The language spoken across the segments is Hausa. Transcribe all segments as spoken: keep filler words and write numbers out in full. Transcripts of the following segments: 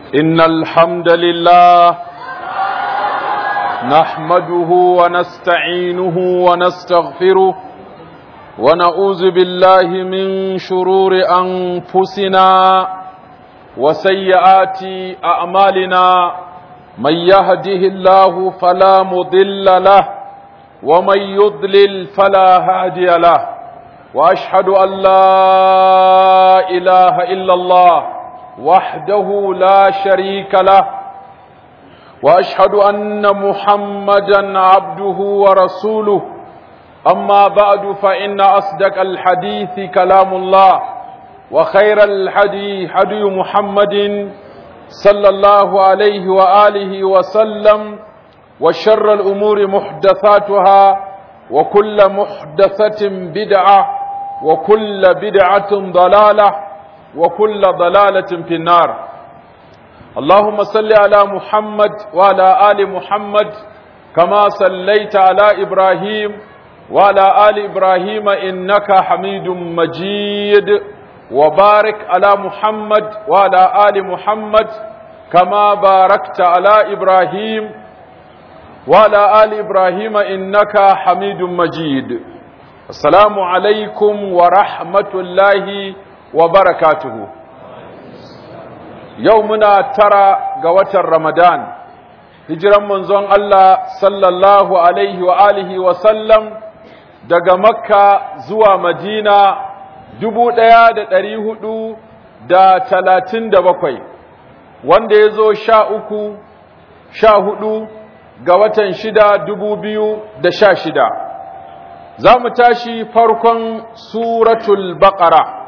إن الحمد لله نحمده ونستعينه ونستغفره ونعوذ بالله من شرور أنفسنا وسيئات أعمالنا من يهده الله فلا مضل له ومن يضلل فلا هادي له وأشهد أن لا إله إلا الله وحده لا شريك له وأشهد أن محمدا عبده ورسوله أما بعد فإن أصدق الحديث كلام الله وخير الحديث حديث محمد صلى الله عليه وآله وسلم وشر الأمور محدثاتها وكل محدثة بدعة وكل بدعة ضلالة وكل ضلالة في النار اللهم صل على محمد وعلى آل محمد كما صليت على إبراهيم وعلى آل إبراهيم إنك حميد مجيد وبارك على محمد وعلى آل محمد كما باركت على إبراهيم وعلى آل إبراهيم إنك حميد مجيد السلام عليكم ورحمة الله وبركاته يومنا ترى قوة رمضان هجرا منزون الله صلى الله عليه وآله وسلم daga Makka zuwa Madina dubu ɗaya da ɗari hudu da talatin da bakwai wanda ya zo sha uku sha hudu ga watan shida dubu biyu da sha shida za mu tashi farkon suratul baqara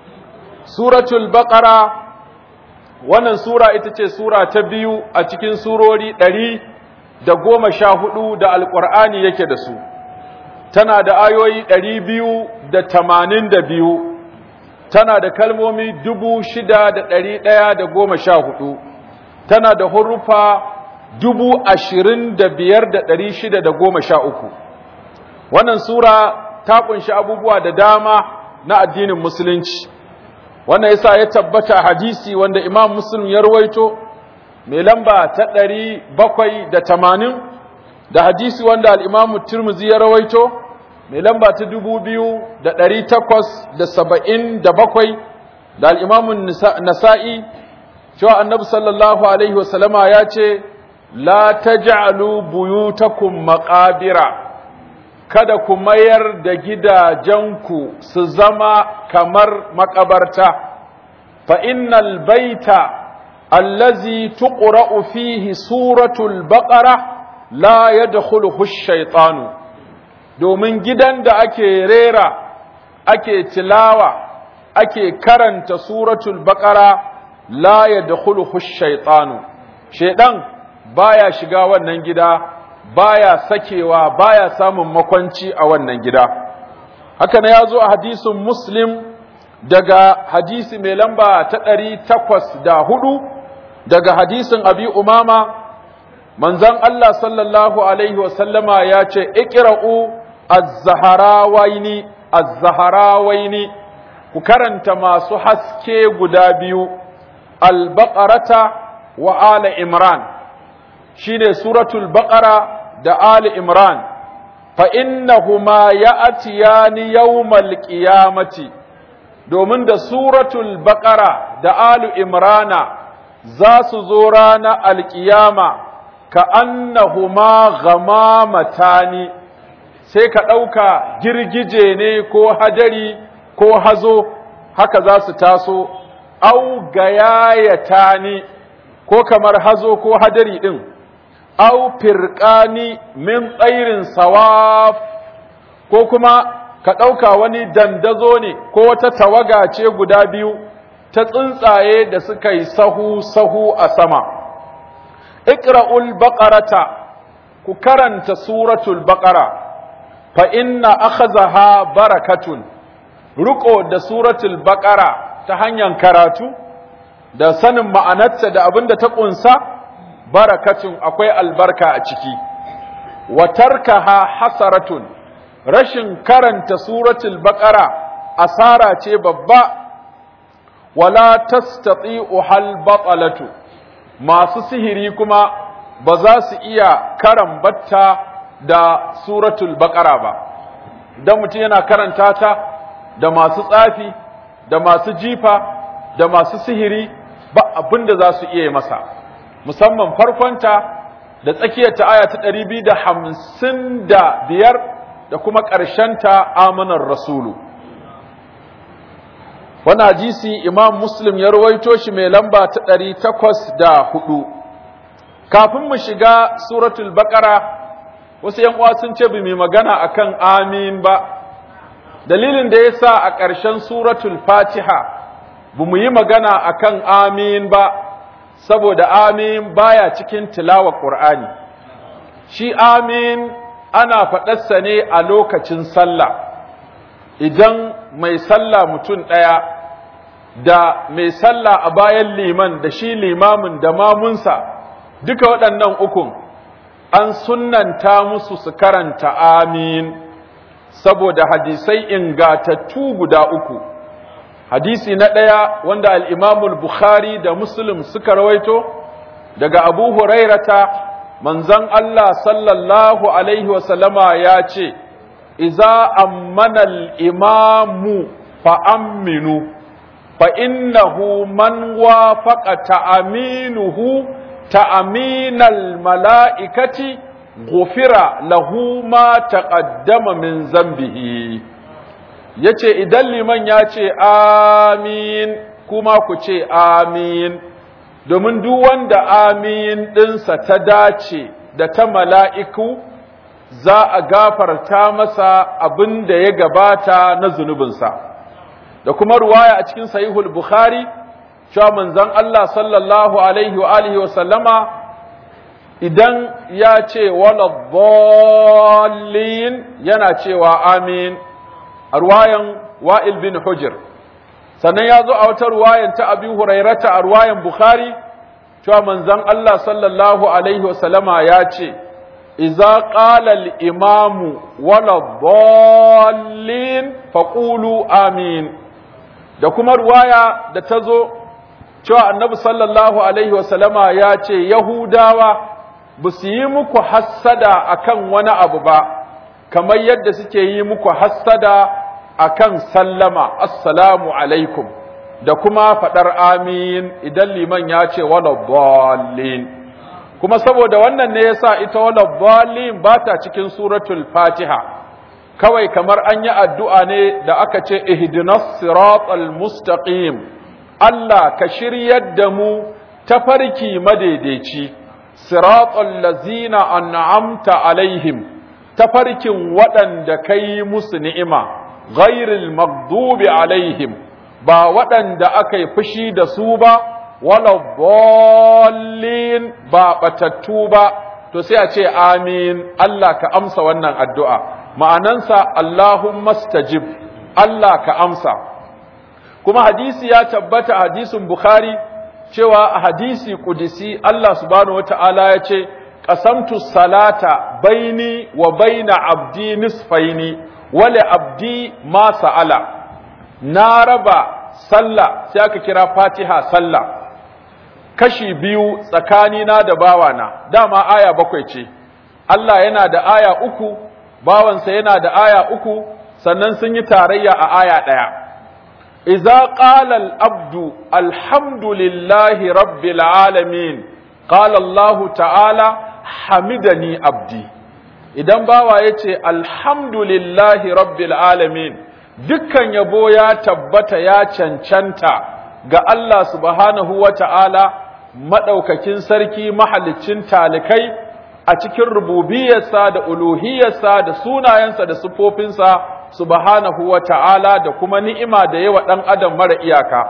suratul baqara wannan sura ita ce sura ta biyu a cikin surori ɗari da goma sha hudu da alƙur'ani yake da su tana da ayoyi ɗari biyu da tamanin da biyu tana da kalmomi dubu shida da ɗari ɗaya da goma sha hudu tana da hurufa dubu ashirin da biyar da ɗari shida da goma sha uku wannan sura ta kunshi abubuwa da dama na addinin musulunci wannan yasa ya tabbata hadisi wanda imam muslim ya rawaito mai lamba ta ɗari bakwai da tamanin da hadisi wanda al'imamu Tirmidhi ya rawaito mai lamba ta dubu biyu da ɗari takwas da saba'in da bakwai da al'imamun Nasa'i cewa annabi sallallahu Alaihi wasallama ya ce, La ta ja'alu buyutakum maƙabira, kada ku mayar da gidajenku su zama kamar makabarta, fa innal baita allazi tuqra'u fihi suratul baqara la yadkhuluhu ash-shaytanu domin gidan da ake rera ake tilawa ake karanta suratul baqara la yadkhuluhu ash-shaytanu shedan baya shiga wannan gida baya sakewa baya samun makwanci a wannan gida haka ne yazo a hadisin muslim daga hadisi mai lamba ta ɗari takwas da hudu daga hadisin abi umama manzon Allah sallallahu alaihi wasallama ya ce iqra'u az-zaharawaini az-zaharawaini ku karanta masu haske guda biyu al-baqarata wa ala imran shine suratul baqara da ali imran fa innahuma ya'tiyani yawmal qiyamati domin da suratul baqara da alu imrana za su zo ranar alƙiyama ka annahuma gamamatani sai ka ɗauka girgije ne ko hadari ko hazo haka za su taso au gayayatani ko kamar hazo ko hadari ɗin au firqani min tsairin sawaf ko kuma ka ɗauka wani dandazo ne ko wata tawaga ce guda biyu ta tsuntsaye da suka yi sahu-sahu a sama. Iqra'ul baqarata ku karanta suratul baqara fa inna akhazaha barakatun ruko da suratul baqara ta hanyar karatu da sanin ma'anarta da abin da ta kunsa barakatun akwai albarka a ciki wa tarkaha hasaratun rashin karanta suratul baqara asara ce babba wala tastati'u hal batalatu masu sihiri kuma ba za su iya karambatta da suratul baqara ba dan mutum yana karanta ta da masu tsafi da masu jifa da masu sihiri ba abin da za su iya masa musamman farkonta da tsakiyar ta aya ta ɗari biyu da hamsin da biyar da kuma ƙarshenta amanar rasulu. Wani hadisi Imam Muslim ya rawaito shi mai lamba ta ɗari takwas da hudu. Kafin mu shiga suratul Baqara, wasu ‘yan uwa sun ce bi mai magana akan amin ba, dalilin da ya sa a ƙarshen suratul Fatiha ba mu yi magana akan amin ba, saboda amin baya cikin tilawa Qur'ani. Shi amin ana faɗarsa ne a lokacin sallah, idan mai sallah mutum ɗaya da mai sallah a bayan liman da shi limamin da mamunsa, duka waɗannan ukun an sunnanta musu su karanta amin, saboda hadisai ingatattu guda uku. Hadisi na ɗaya wanda al'imamul Bukhari da Muslim suka rawaito daga Abu Hurairata, manzon Allah sallallahu Alaihi wasallama ya ce, Iza ammanal imamu fa'amminu, fa'innahu man wafaƙa ta'aminuhu ta'aminal mala'ikati gufira lahu ma taƙaddama min zambihi. Ya ce, idan liman ya ce, Amin, kuma ku ce, Amin, domin duk wanda amin ɗinsa ta dace da ta mala'iku, za a gafarta masa abin da ya gabata na zunubinsa. Da kuma ruwaya a cikin Sahihul Bukhari, cewa manzon Allah sallallahu Alaihi wa alihi wa sallama, idan ya ce, wala dhallin yana cewa amin, a ruwayan Wa'il bin Hujr. Sannan ya zo a wata ruwayan ta Abi Hurairata a ruwayan Bukhari, cewa manzon Allah sallallahu Alaihi wasallama ya ce, Iza ƙala al'imamu wala dhallin faƙulu amin. Da kuma ruwaya da ta zo, cewa annabi sallallahu Alaihi wasallama ya ce, Yahudawa ba su yi muku hassada akan wani abu ba, kamar yadda suke yi muku hassada akan sallama assalamu alaikum da kuma faɗar amin idan liman ya ce wala dhallin. Kuma saboda wannan ne yasa ita wala dhallin ba ta cikin suratul Fatiha, kawai kamar an yi addu'a ne da aka ce ihdinas siratal mustaqim, Allah ka shiryar da mu tafarki madaidaici, siratal lazina an'amta alaihim, tafarkin waɗanda kai musu ni'ima, ghairil maghdubi alaihim, ba waɗanda aka yi fushi da su ba, wala dhallin ba batattu ba, to sai a ce amin, Allah ka amsa wannan addu'a. Ma'anansa Allahumma stajib, Allah ka amsa. Kuma hadisi ya tabbata hadisin Bukhari cewa a hadisi kudisi Allah subhanahu wata'ala ya ce, qasamtu salata baini wa baina abdi nisfaini wale abdi ma sa'ala, na raba sallah, sai aka kira Fatiha sallah, kashi biyu tsakanina da bawana, dama aya bakwai ce, Allah yana da aya uku, bawansa yana da aya uku, sannan sun yi tarayya a aya ɗaya. Iza qala al-abdu alhamdulillahi rabbil alamin, qala Allah ta'ala hamidani abdi. Idan bawa ya ce alhamdulillahi rabbil alamin, dukkan yabo ya tabbata ya cancanta ga Allah subhanahu wa ta'ala maɗaukakin sarki mahalicin talikai a cikin rububiyarsa da uluhiyarsa da sunayensa da siffofinsa subhanahu wa ta'ala da kuma ni'ima da yawa ɗan adam mara iyaka.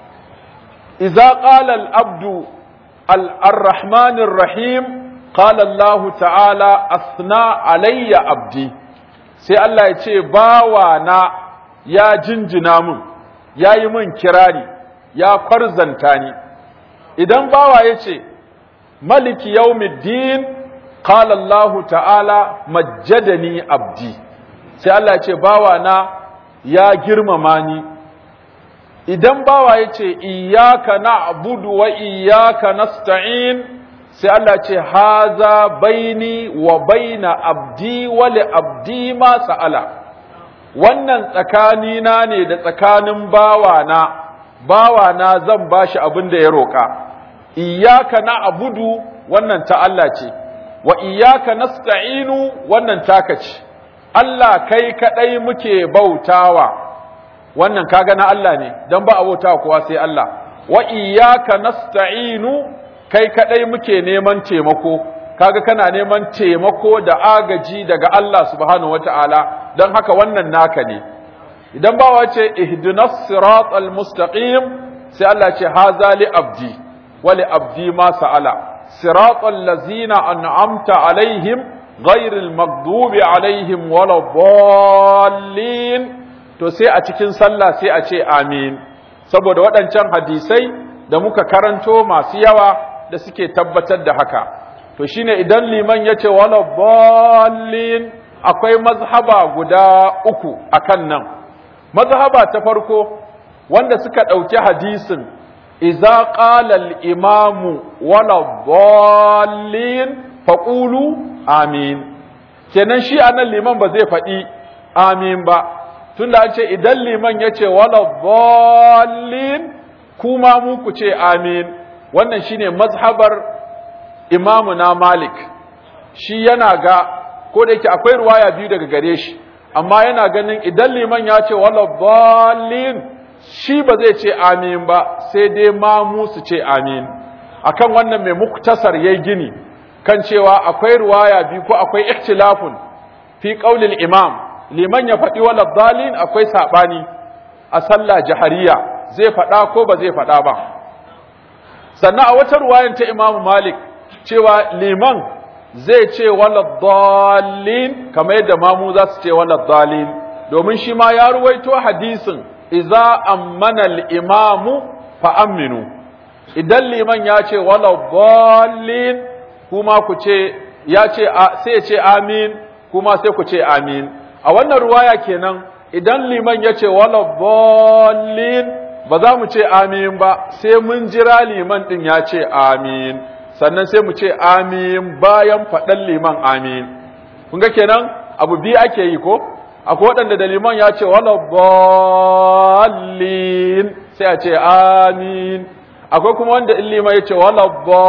Iza qala al-abdu al-rahmanir rahim, قال الله تعالى أثنى علي عبدي, sai Allah ya ce bawana ya jinjina mun, ya yi mun kirari, ya kwarzanta ni. Idan bawa ya ce maliki yawmiddin, qala Allah ta'ala majjadani abdi, sai Allah ya ce bawana ya girmama ni, idan bawa ya ce iyyaka na'budu wa iyyaka nasta'in sai Allah ce haza baini wa baina abdi wa li abdi ma sa'ala wannan tsakanina ne da tsakanin bawana bawana zan bashi abin da ya roka iyyaka na'budu wannan ta Allah ce wa iyyaka nasta'inu wannan taka ce Allah kai kadai muke bautawa wannan kaga na Allah ne dan ba abota kowa sai Allah wa iyyaka nasta'inu kai kadai muke neman taimako kaga kana neman taimako da agaji daga Allah subhanahu wataala dan haka wannan naka ne idan ba wace ihdinas siratal mustaqim sai Allah ce haza li abdi wa li abdi ma sa'ala siratal ladzina an'amta alaihim ghairil maghdubi alaihim waladdallin to sai a cikin sallah sai a ce amin saboda waɗancan hadisai da muka karanto masu yawa da suke tabbatar da haka to shine idan liman yace wala dallin akwai mazhaba guda uku akan nan mazhaba ta farko wanda suka dauki hadisin idza qala al-imamu wala dallin faqulu amin kenan shi anan liman ba zai faɗi amin ba tunda an ce idan liman yace wala dallin kuma mu ku ce amin wannan shine mazhabar imamu na Malik shi yana ga ko da yake akwai ruwaya biyu daga gare shi amma yana ganin idan liman ya ce wala dallin shi ba zai ce amin ba sai dai mamu su ce amin akan wannan mai muktasar yayi gini kan cewa akwai ruwaya biyu ko akwai ikhtilafun fi qaulil imam liman ya faɗi wala dallin akwai sabani a sallah jahariya zai faɗa ko ba zai faɗa ba sannan a wata ruwayan ta Imam Malik cewa liman zai ce wala dallin kamar yadda mamu za su ce wala dallin domin shi ma ya ruwaito hadisin idza ammana al-imamu fa aminu idan liman ya ce wala dallin kuma ku ce ya ce sai ya ce amin kuma sai ku ce amin a wannan ruwaya kenan idan liman ya ce wala dallin ba za mu ce amin ba sai mun jira liman din ya ce amin sannan sai mu ce amin bayan faɗan liman amin kun ga kenan abu biyu ake yi ko akwai waɗanda da liman ya ce wala dallin sai a ce amin akwai kuma wanda in liman ya ce wala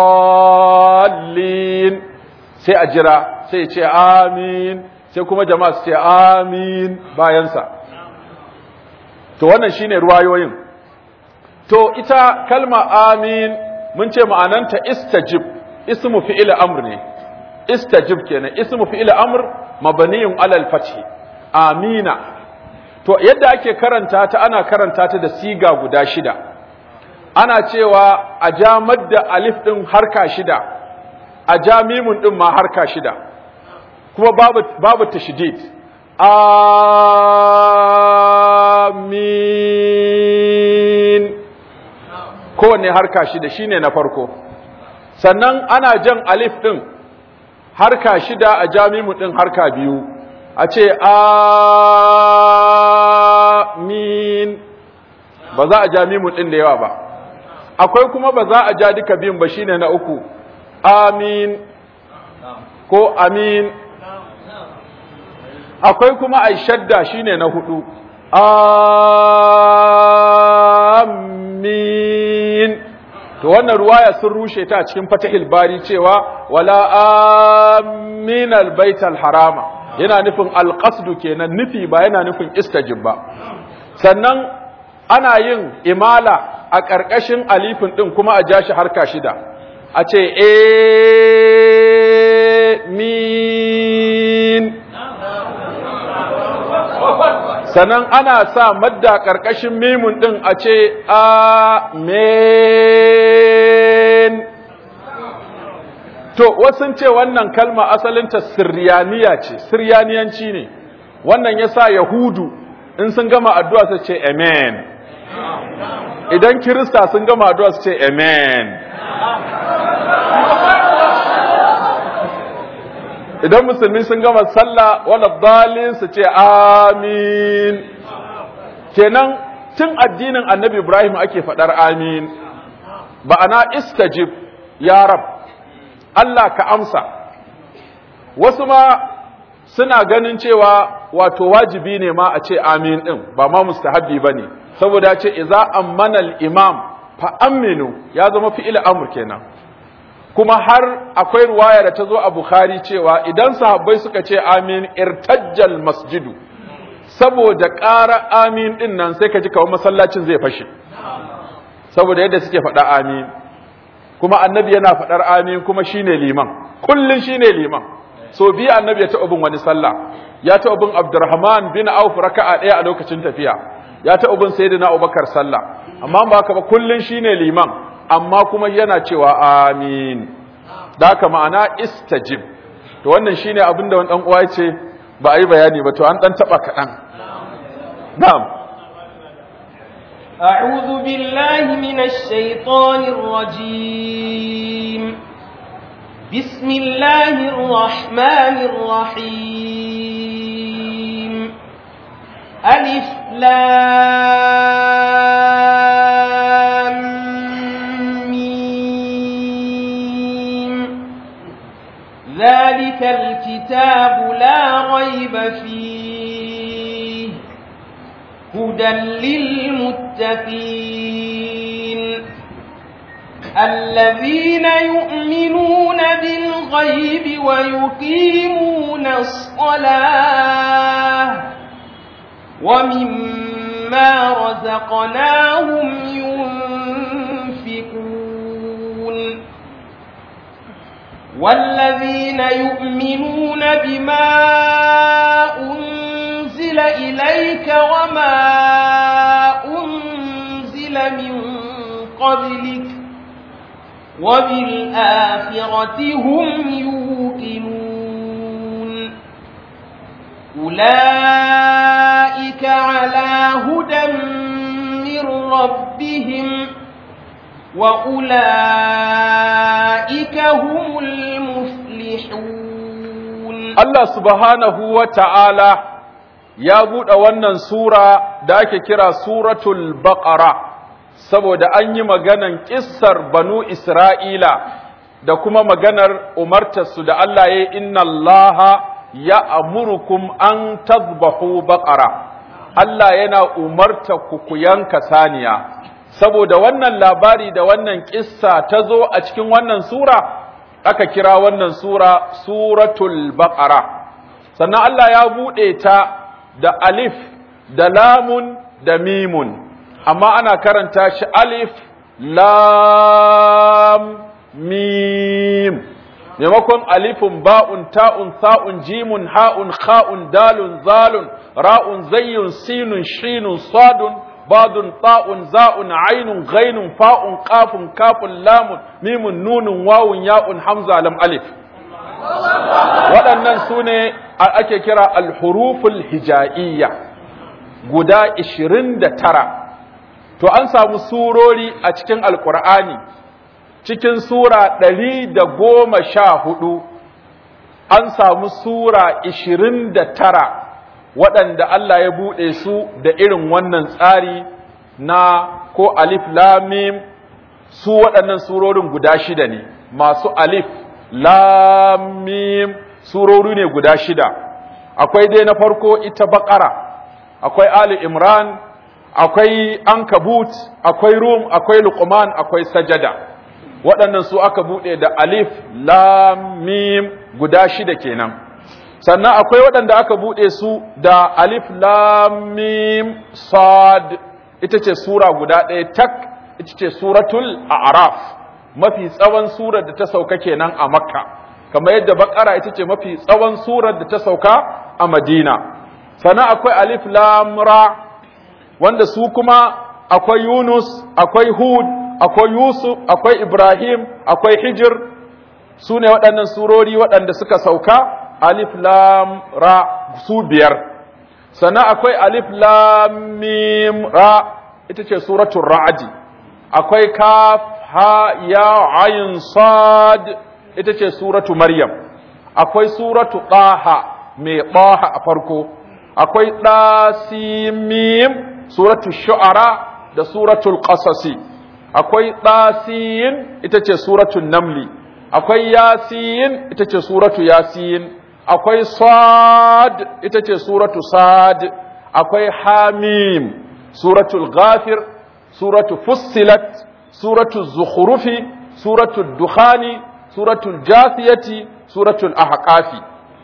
dallin sai a jira sai ya ce amin sai kuma jama'a su ce amin bayansa to wannan shine ruwayoyin to ita kalma amin mun ce ma'ananta istajib ismu fi'il amr ne istajib kenan ismu fi'il amr mabniyun alal fath amina to yadda ake karanta ta ana karanta ta da siga guda shida ana cewa a ja madda alif din harka shida a ja mimun din ma harka shida kuma babu babu tashdid amin kowanne harka shida shine na farko sannan ana jan alif din harka shida a jami'u din harka biyu a ce amin ba za a jami'u din da yawa ba akwai kuma ba za a ja duka biyun ba shine na uku amin ko amin akwai kuma ai shadda shine na hudu amin to wannan ruwaya sun rushe ta a cikin fatahil bari cewa wala amin albaital harama yana nufin alqasdu kenan nufi ba yana nufin istajib ba sannan ana yin imala a ƙarƙashin alifin din kuma a ja shi harka shida a ce amin sannan ana sa madda ƙarƙashin mimun ɗin a ce amen to wasu ce wannan kalma asalinta siryaniya ce siryaniyanci ne wannan ya sa yahudu in sun gama addu'a su ce amen idan kirista sun gama addu'a su ce amen idan musulmi sun gama sallah wala dalin su ce amin kenan tun addinin annabi Ibrahim ake faɗar amin, ba'ana istajib ya rab, Allah ka amsa. Wasu ma suna ganin cewa wato wajibi ne ma a ce amin ɗin, ba ma mustahabbi ba ne, saboda ce iza ammana al-imam fa aminu, ya zama fi'il amr kenan. Kuma har akwai ruwaya da ta zo a Bukhari cewa idan sahabbai suka ce amin irtajjal masjidu, saboda ƙara amin ɗin nan sai ka ji kawai masallacin zai fashe, saboda yadda suke faɗa amin. Kuma annabi yana faɗar amin kuma shine liman, kullum shine liman. So biyu annabi ya taɓa bin wani sallah, ya taɓa bin Abdurrahman bin Auf raka'a ɗaya a lokacin tafiya, ya taɓa bin Sayyidina Abubakar sallah, amma ba haka ba kullum shine liman, amma kuma yana cewa amin. Da haka ma'ana istajib. To wannan shine abin da wani ɗan uwa ya ce ba a yi bayani ba, to an ɗan taɓa kaɗan. Na'am. أعوذ بالله من الشيطان الرجيم. بسم الله الرحمن الرحيم. ألف لام ميم. ذلك الكتاب لا ريب فيه هدى للمتقين الذين يؤمنون بالغيب ويقيمون الصلاة ومما رزقناهم ينفقون والذين يؤمنون بما أنزل إليك وما أنزل من قبلك وبالآخرة هم يوقنون أولئك على هدى من ربهم وأولئك هم المفلحون. الله سبحانه وتعالى ya buɗe wannan sura da ake kira suratul baqara saboda an yi maganan ƙissar banu Isra'ila da kuma maganar umartarsu da Allah ya inna Allaha ya amurukum an tazbahu baqara. Allah yana umarta ku ku yanka saniya. Saboda wannan labari da wannan ƙissa ta zo a cikin wannan sura, aka kira wannan sura suratul baqara. Sannan Allah ya buɗe ta da alif, da lamun, da mimun. Amma ana karanta shi alif, lam, mim. Maimakon alifun, ba'un, ta'un, sa'un, jimun, ha'un, kha'un, dalun, zalun, ra'un, zayyun, sinun, shinun, sadun, badun, ta'un, za'un, ainun, ghainun, fa'un, qafun, kafun, lamun, mimun, nunun, wawun, ya'un, hamza, lam, alif. Waɗannan su ne ake kira alhuruful hija'iyya guda ishirin da tara. To an samu surori a cikin Alƙur'ani, cikin Sura ɗari da goma sha hudu, an samu Sura ishirin da tara waɗanda Allah ya buɗe su da irin wannan tsari na ko alif lamim. Su waɗannan surorin guda shida ne, masu alif lamim surori ne guda shida. Akwai dai na farko ita Baƙara, akwai Ali Imran, akwai Ankabut, akwai Rum, akwai Luqman, akwai Sajada. Waɗannan su aka buɗe da alif lam mim guda shida kenan. Sannan akwai waɗanda aka buɗe su da alif lam mim sad, ita ce sura guda ɗaya tak, ita ce suratul A'raf, mafi tsawon surar da ta sauka kenan a Makka, kamar yadda Baƙara ita ce mafi tsawon surar da ta sauka a Madina. Sannan akwai alif lam ra, wanda su kuma akwai Yunus, akwai Hud, akwai Yusuf, akwai Ibrahim, akwai Hijir. Su ne waɗannan surori waɗanda suka sauka alif lam ra su biyar. Sannan akwai alif lam mim ra, ita ce suratul Ra'd. Akwai kaf ha ya ayin sad, ita ce suratu Maryam. Akwai suratu Taha mai Taha a farko. Akwai ɗasimim, suratul shu'ara da suratul qasasi. Akwai ɗasiyin ita ce suratul namli, akwai yasin ita ce suratu yasin, akwai sad ita ce suratu sad, akwai hamim suratul ghafir, suratu fussilat, suratul zukhrufi, suratul dukhani, suratul jasiyati, suratul ahqafi.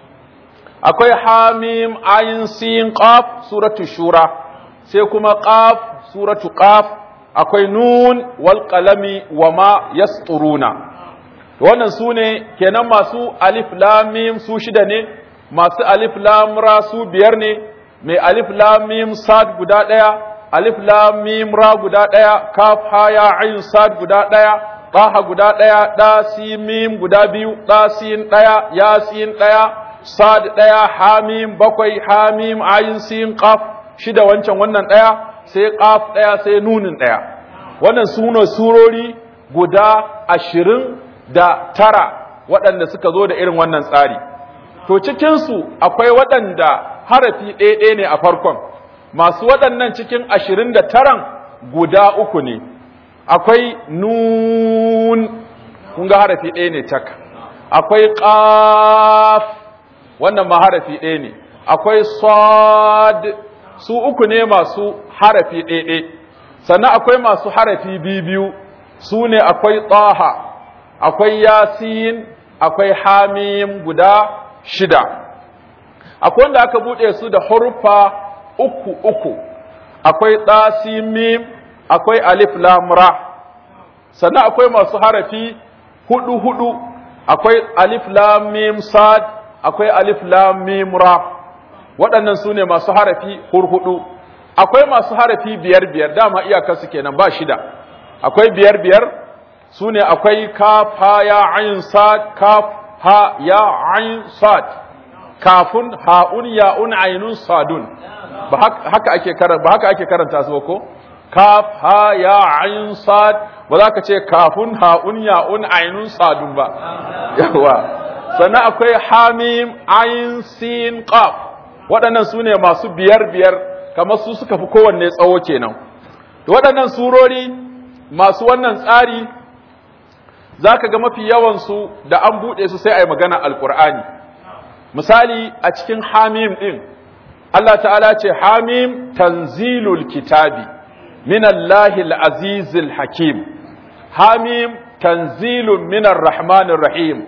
Akwai hamim ayin sin qaf suratul shura, sai kuma qaf suratu qaf, akwai nun wal qalami wama yasturuna. Wannan su ne kenan masu alif lam mim su shida ne, masu alif lam ra su biyar ne, mai alif lam mim sad guda ɗaya, alif lam mim ra guda ɗaya, kaf ha ya ain sad guda ɗaya, taha guda ɗaya, da sin mim guda biyu, da sin ɗaya, ya sin ɗaya, sad ɗaya, ha mim bakwai, ha mim ain sin qaf shida wancan wannan ɗaya, sai qaf ɗaya sai nunin ɗaya. Wannan sune surori guda ashirin da tara waɗanda suka zo da irin wannan tsari. To cikinsu akwai waɗanda harafi ɗaya ne a farkon, masu waɗannan cikin ashirin da taran guda uku ne. Akwai nun, kun ga harafi ɗaya ne tak. Akwai ƙaf, wannan ma harafi ɗaya ne. Akwai sad, su uku ne masu harafi ɗaya. Sannan akwai masu harafi biyu, su ne akwai taha, akwai yasin, akwai hamim guda shida. Akwai wanda aka buɗe su da hurfa uku uku, akwai ɗasimim, akwai alif lam ra. Sannan akwai masu harafi hudu hudu, akwai alif lam mim sad, akwai alif lam mim ra. Waɗannan su ne masu harafi hurhudu. Akwai masu harafi biyar biyar, dama iyakarsu kenan ba shida. Akwai biyar biyar, su ne akwai kaf ha ya ayin sad, kaf ha ya ayin sad, kafun ha'un ya'un ainun sadun. Ba haka ake karanta ba haka ake karanta su ko? Kaf ha ya ayin sad, ba za ka ce kafun ha'un ya'un ainun sadun ba. Yawa. Sannan akwai hamim ayin sin qaf. Waɗannan su ne masu biyar biyar, kamar su suka fi kowanne tsawo kenan. Waɗannan surori masu wannan tsari za ka ga mafi yawansu da an buɗe su sai a yi magana alƙur'ani. Misali a cikin hamim ɗin, Allah ta'ala ce hamim tanzilul kitabi min Allahil azizil hakim, hamim tanzilun minar rahmanir rahim,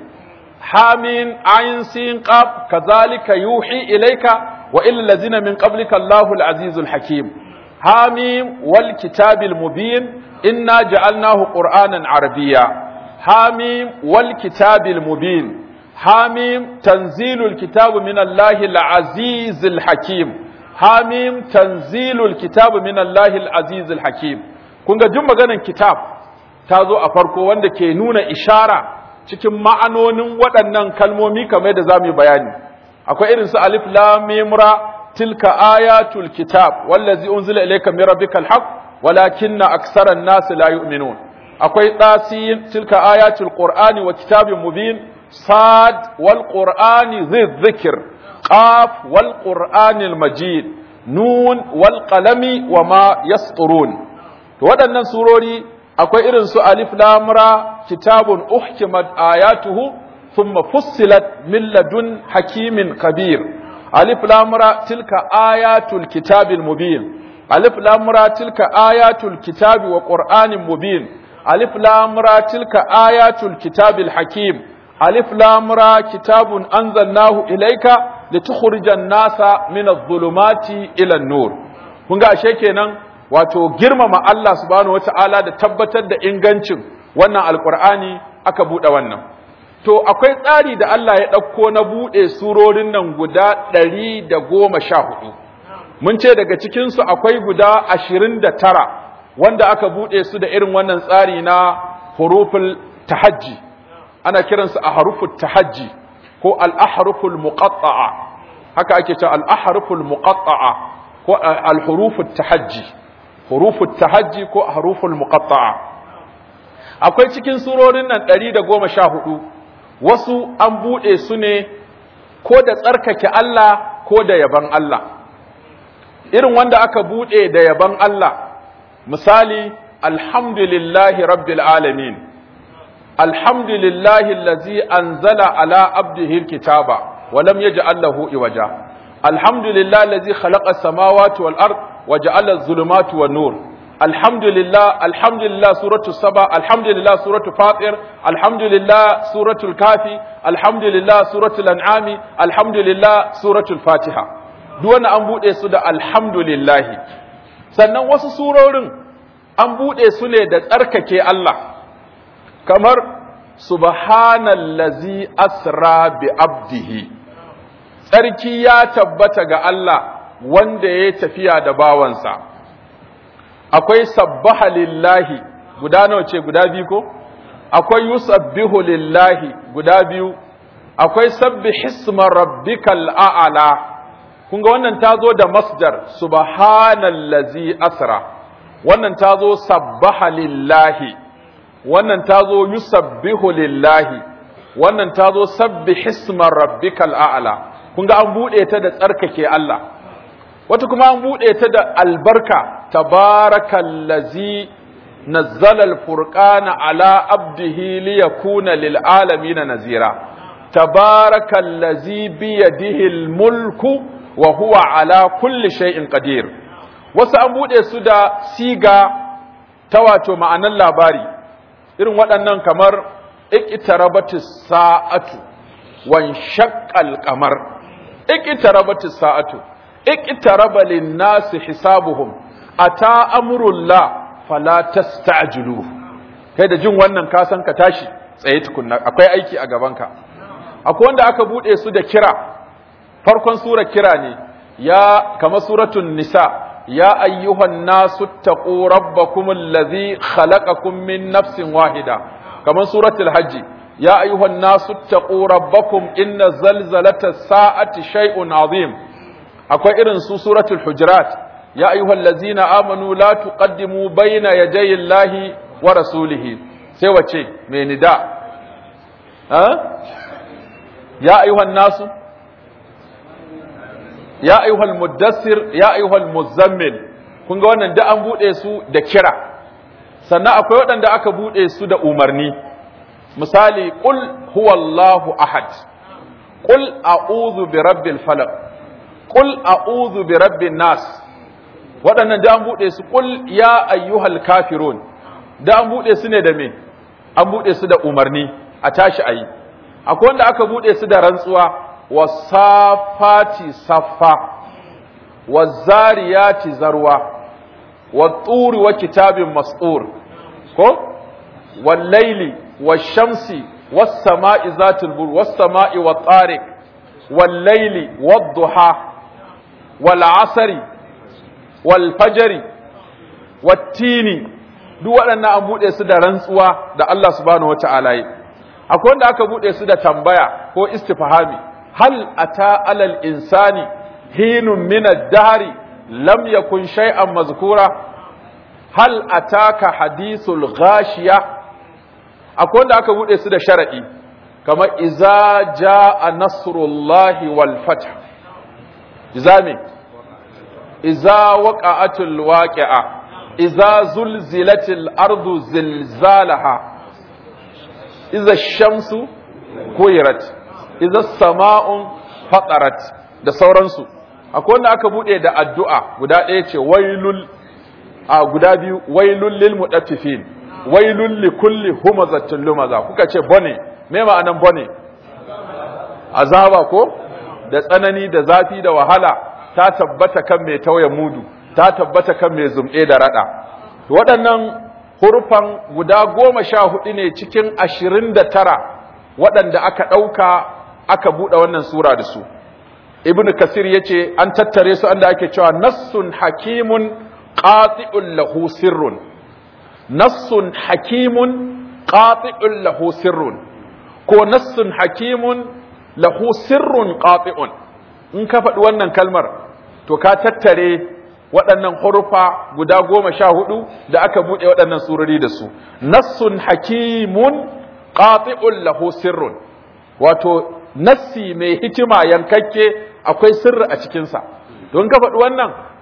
hamim ayin sin qaf kazalika yuhi ilaika wa illal ladzina min qablika Allahul azizul hakim, hamim wal kitabil mubin inna ja'alnahu qur'anan arabiyya. حاميم والكتاب المبين حاميم تنزيل الكتاب من الله العزيز الحكيم حاميم تنزيل الكتاب من الله العزيز الحكيم kun ga jin maganar kitab ta zo a farko wanda ke nuna ishara cikin ma'anonin waɗannan kalmomi kamar da zamu yi bayani. Akwai irin su alif lam mim ra tilka ayatul kitab wallazi unzila ilayka min rabbikal haqq walakinna aktharan nas la yu'minun. Akwai ɗasiyin tilka ayatul qur'ani wa kitabin mubin, sad wal qur'ani dhikr, qaf wal qur'anil majid, nun wal qalami wa ma yasturun. To waɗannan surori akwai irin su alif lam ra kitabun uhkimat ayatuhu thumma fussilat min ladun hakimin kabir. Alif lam ra tilka ayatul kitabil mubin, alif lam ra tilka ayatul kitabi wa qur'anin mubin, alif lam ra tilka ayatul kitabil hakim, alif lam ra kitabun anzalnahu ilayka litukhrijan nasa min adh-dhulumati ila an-nur. Kun ga ashe kenan wato girmama Allah subhanahu wataala da tabbatar da ingancin wannan alqur'ani aka bude wannan. To akwai tsari da Allah ya dauko na bude surorin nan guda ɗari da goma sha hudu. Mun ce daga cikin su akwai guda ashirin da tara wanda aka buɗe su da irin wannan tsari na huruful tahajji, ana kiransu a haruful tahajji ko al-ahruful muqatta'a, haka ake cewa al-ahruful muqatta'a ko al-hurufut tahajji, hurufut tahajji ko haruful muqatta'a. Akwai cikin surorin nan ɗari da goma sha hudu, wasu an buɗe su ne ko da tsarkake Allah ko da yaban Allah. irin wanda aka buɗe da yaban Allah misali alhamdulillahi rabbil alamin alhamdulillahi allazi anzala ala abdihi alkitaba wa lam yaj'al lahu iwaja alhamdulillahi allazi khalaqa as-samawati wal ard wa ja'ala adh-dhulumati wan nur alhamdulillah alhamdulillah suratu saba alhamdulillah suratu fatir alhamdulillah suratul kafi alhamdulillah suratul an'ami alhamdulillah suratul fatiha duk wannan an bude su da alhamdulillah sannan wasu surorin an bude su ne da tsarkake Allah kamar subhanallazi asra bi abdihi tsarki ya tabbata ga Allah wanda ya tafiya da bawansa akwai sabbaha lillahi guda nawa ce guda biyu ko akwai yusabbihu lillahi guda biyu akwai sabbihisma rabbikal a'la kun ga wannan tazo da masdar subhanallazi asra wannan tazo sabbaha lillahi wannan tazo yusabbihu lillahi wannan tazo sabbihisma rabbikal a'la kun ga an bude ta da tsarkake Allah wata kuma an bude ta da albarka tabarakallazi nazzala alfurqana ala abdihi liyakuna lilalamin nazira tabarakallazi biyadihi almulku wa huwa ala kulli shay'in qadir wasu an bude su da siga ta wato ma'anan labari irin waɗannan kamar iqtarabatis sa'atu wan shaqqal qamar iqtarabatis sa'atu اقترب للناس حسابهم اتى امر الله فلا تستعجلوه kai da jin wannan ka san ka tashi tsaye tukunna akwai aiki a gabanka akwai wanda aka bude su da kira farkon sura kira ne ya kama suratul nisa ya ayyuhan nasu taqu rabbakum allazi khalaqakum min nafsin wahida kama suratul hajj ya ayyuhan nasu taqu rabbakum inna zalzalatas sa'ati shay'un azim akwai irin su suratul hujurat ya ayyuhal ladzina amanu la tuqaddimu bayna yaday Allahi wa rasulihi sai wace me nida ha ya ayyuhan nasu ya ayyuhal muddassir ya ayyuhal muzammil kun ga wannan da an bude su da kira sannan akwai waɗanda aka bude su da umarni misali qul huwallahu ahad qul a'udhu birabbil falaq qul a'udhu birabbin nas waɗannan da an bude su qul ya ayyuhal kafirun da an bude su ne da me an bude su da umarni a tashi ayi akwai wanda aka bude su da rantsuwa wasafati saffa wazariyati zarwa watturi wa kitabin mas'ur ko wallaili washamsi was-sama'i zatil bur was-sama'i wat-tariq wallaili wad-duha wal-'asri wal-fajri wat-tini duk waɗannan an bude su da rantsuwa da Allah subhanahu wata'ala yi akwai wanda aka bude su da tambaya ko istifhami hal ata alal insani hinun min ad-dahri lam yakun shay'an mazkura hal ataka hadithul ghashiya akwai wanda aka bude su da sharadi kamar iza jaa nasrullahi wal fath izami iza waqa'atul waqi'a iza zulzilatil ardu zilzalaha iza ash-shamsu kuwirat iza as-sama'u fatarat da sauransu akwai wanda aka bude da addu'a guda ɗaya ce wailul a guda biyu wailul lil mudaffifin wailul likulli humazatin lumaza kuka ce bone me ma'anan bone azaba ko da tsanani da zafi da wahala ta tabbata kan mai tauye mudu ta tabbata kan mai zumɗe da rada waɗannan hurufan guda goma sha hudu ne cikin ashirin da tara waɗanda aka ɗauka aka buɗe wannan sura da su ibnu kasir yace an tattare su anda ake cewa nassun hakimun qati'un lahu sirrun nassun hakimun qati'un lahu sirrun ko nassun hakimun lahu sirrun qati'un in ka faɗi wannan kalmar to ka tattare waɗannan hurufa guda goma sha hudu da aka buɗe waɗannan surori da su nassun hakimun qati'un lahu sirrun wato nassi mai hikima yankakke akwai sirri a cikinsa don ka faɗi wannan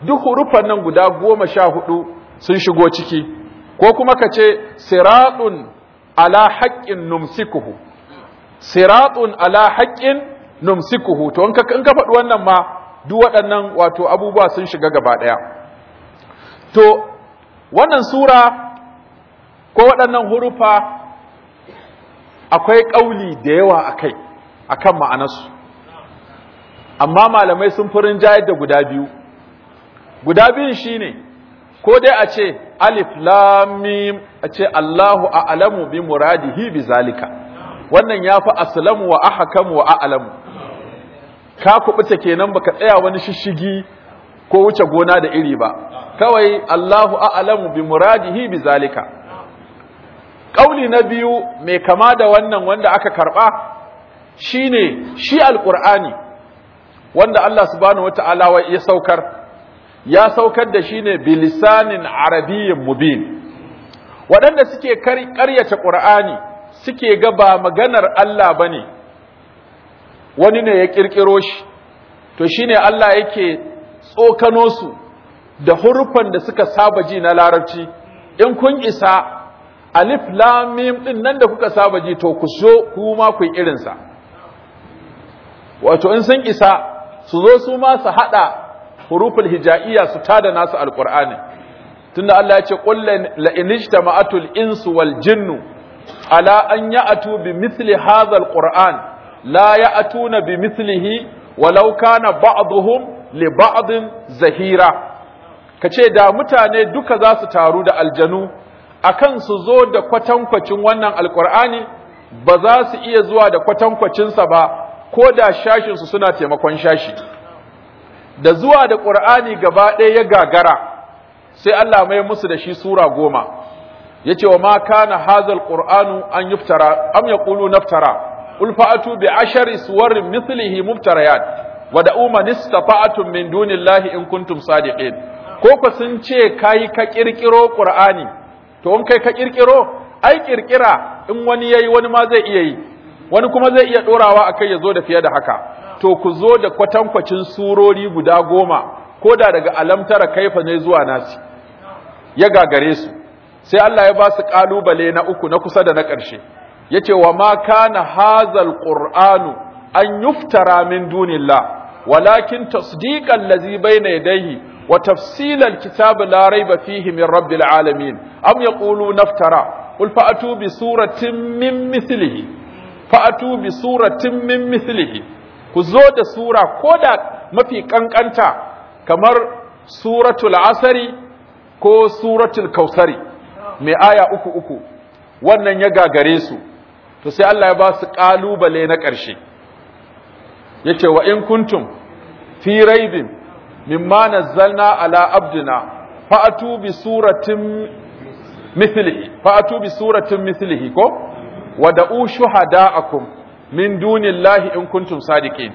duk hurufan nan guda goma sha hudu sun shigo ciki, ko kuma ka ce siratun ala haƙƙin numsikuhu, siratun ala haƙƙin numsikuhu. To in ka faɗi wannan ma duk waɗannan wato abubuwa sun shiga gaba ɗaya. To wannan sura ko waɗannan hurufa akwai ƙauli da yawa a kai a kan ma'anarsu, amma malamai sun fi rinjayar da guda biyu. Guda biyun shi ne, ko dai a ce alif lam mim, a ce Allahu a'lamu bi muradihi bi zalika, wannan ya fi aslamu wa ahkamu wa a'lamu, ka kubuta kenan baka tsaya wani shishigi ko wuce gona da iri ba, kawai Allahu a'lamu bi muradihi bi zalika. Ƙauli na biyu mai kama da wannan wanda aka karɓa shine shi alƙur'ani wanda Allah subhanahu wata'ala ya saukar, ya saukar da shi ne bilisanin arabiyyin mubin. Waɗanda suke ƙaryata ƙur'ani suke ga ba maganar Allah ba ne, wani ne ya ƙirƙiro shi, to shi ne Allah yake tsokano su da hurufan da suka saba ji na larabci. In kun isa alif lam mim din nan da kuka saba ji, to ku so kuma ku irinsa. Wato in sun isa su zo su ma su hada huruful hijaiya su tada nasu alqur'ani, tunda Allah ya ce qul la in ijtama'atul insu wal jinnu ala an ya'tu bi mithli hadha alqur'an la ya'tuna bi mithlihi walau kana ba'dhum li ba'din zahira. Kace da mutane duka za su taru da aljanu akan su zo da kwatankwacin wannan alkur'ani, ba za su iya zuwa da kwatankwacinsa ba, ko da shashinsu suna taimakon shashi. Da zuwa da ƙur'ani gaba ɗaya ya gagara, sai Allah mai musu da shi sura goma, ya ce wa ma kana hazal ƙur'anu an yuftara, am ya ƙulu naftara, ulfa'atu bi ashari suwarin mislihi muftarayat, wa da'u man istata'tum min dunillahi in kuntum sadiqin. Ko ku sun ce kai ka ƙirƙiro ƙur'ani, to in kai ka kirkiro, ai kirkira in wani yayi wani ma zai iya yi, wani kuma zai iya dorawa akai ya zo da fiye da haka. To ku zo da kwatankwacin surori guda goma, ko da daga alamtara kaifa ne zuwa nasi, ya gagare su. Sai Allah ya ba su kalubale na uku na kusa da na ƙarshe, yace wa ma kana hazal qur'anu an yuftara min dunillah walakin tasdiqan allazi bayna yadayhi وتفصيل الكتاب لا ريب فيه من رب العالمين أم يقولون افترى قل فأتوا بسورة من مثله فأتوا بسورة من مثله كزود سورة كودا ما في كنكنتا كمر سورة العصر كو سورة الكوثر mai aya uku uku wannan ya gagare su, to sai Allah ya ba su kalubale na ƙarshe, yace wa in kuntum fi raibin mimma nazzalna ala abdina fa'atu bi suratin mithlihi fa'atu bi suratin mithlihi ko wada'u shuhada'akum min dunillahi in kuntum sadiqin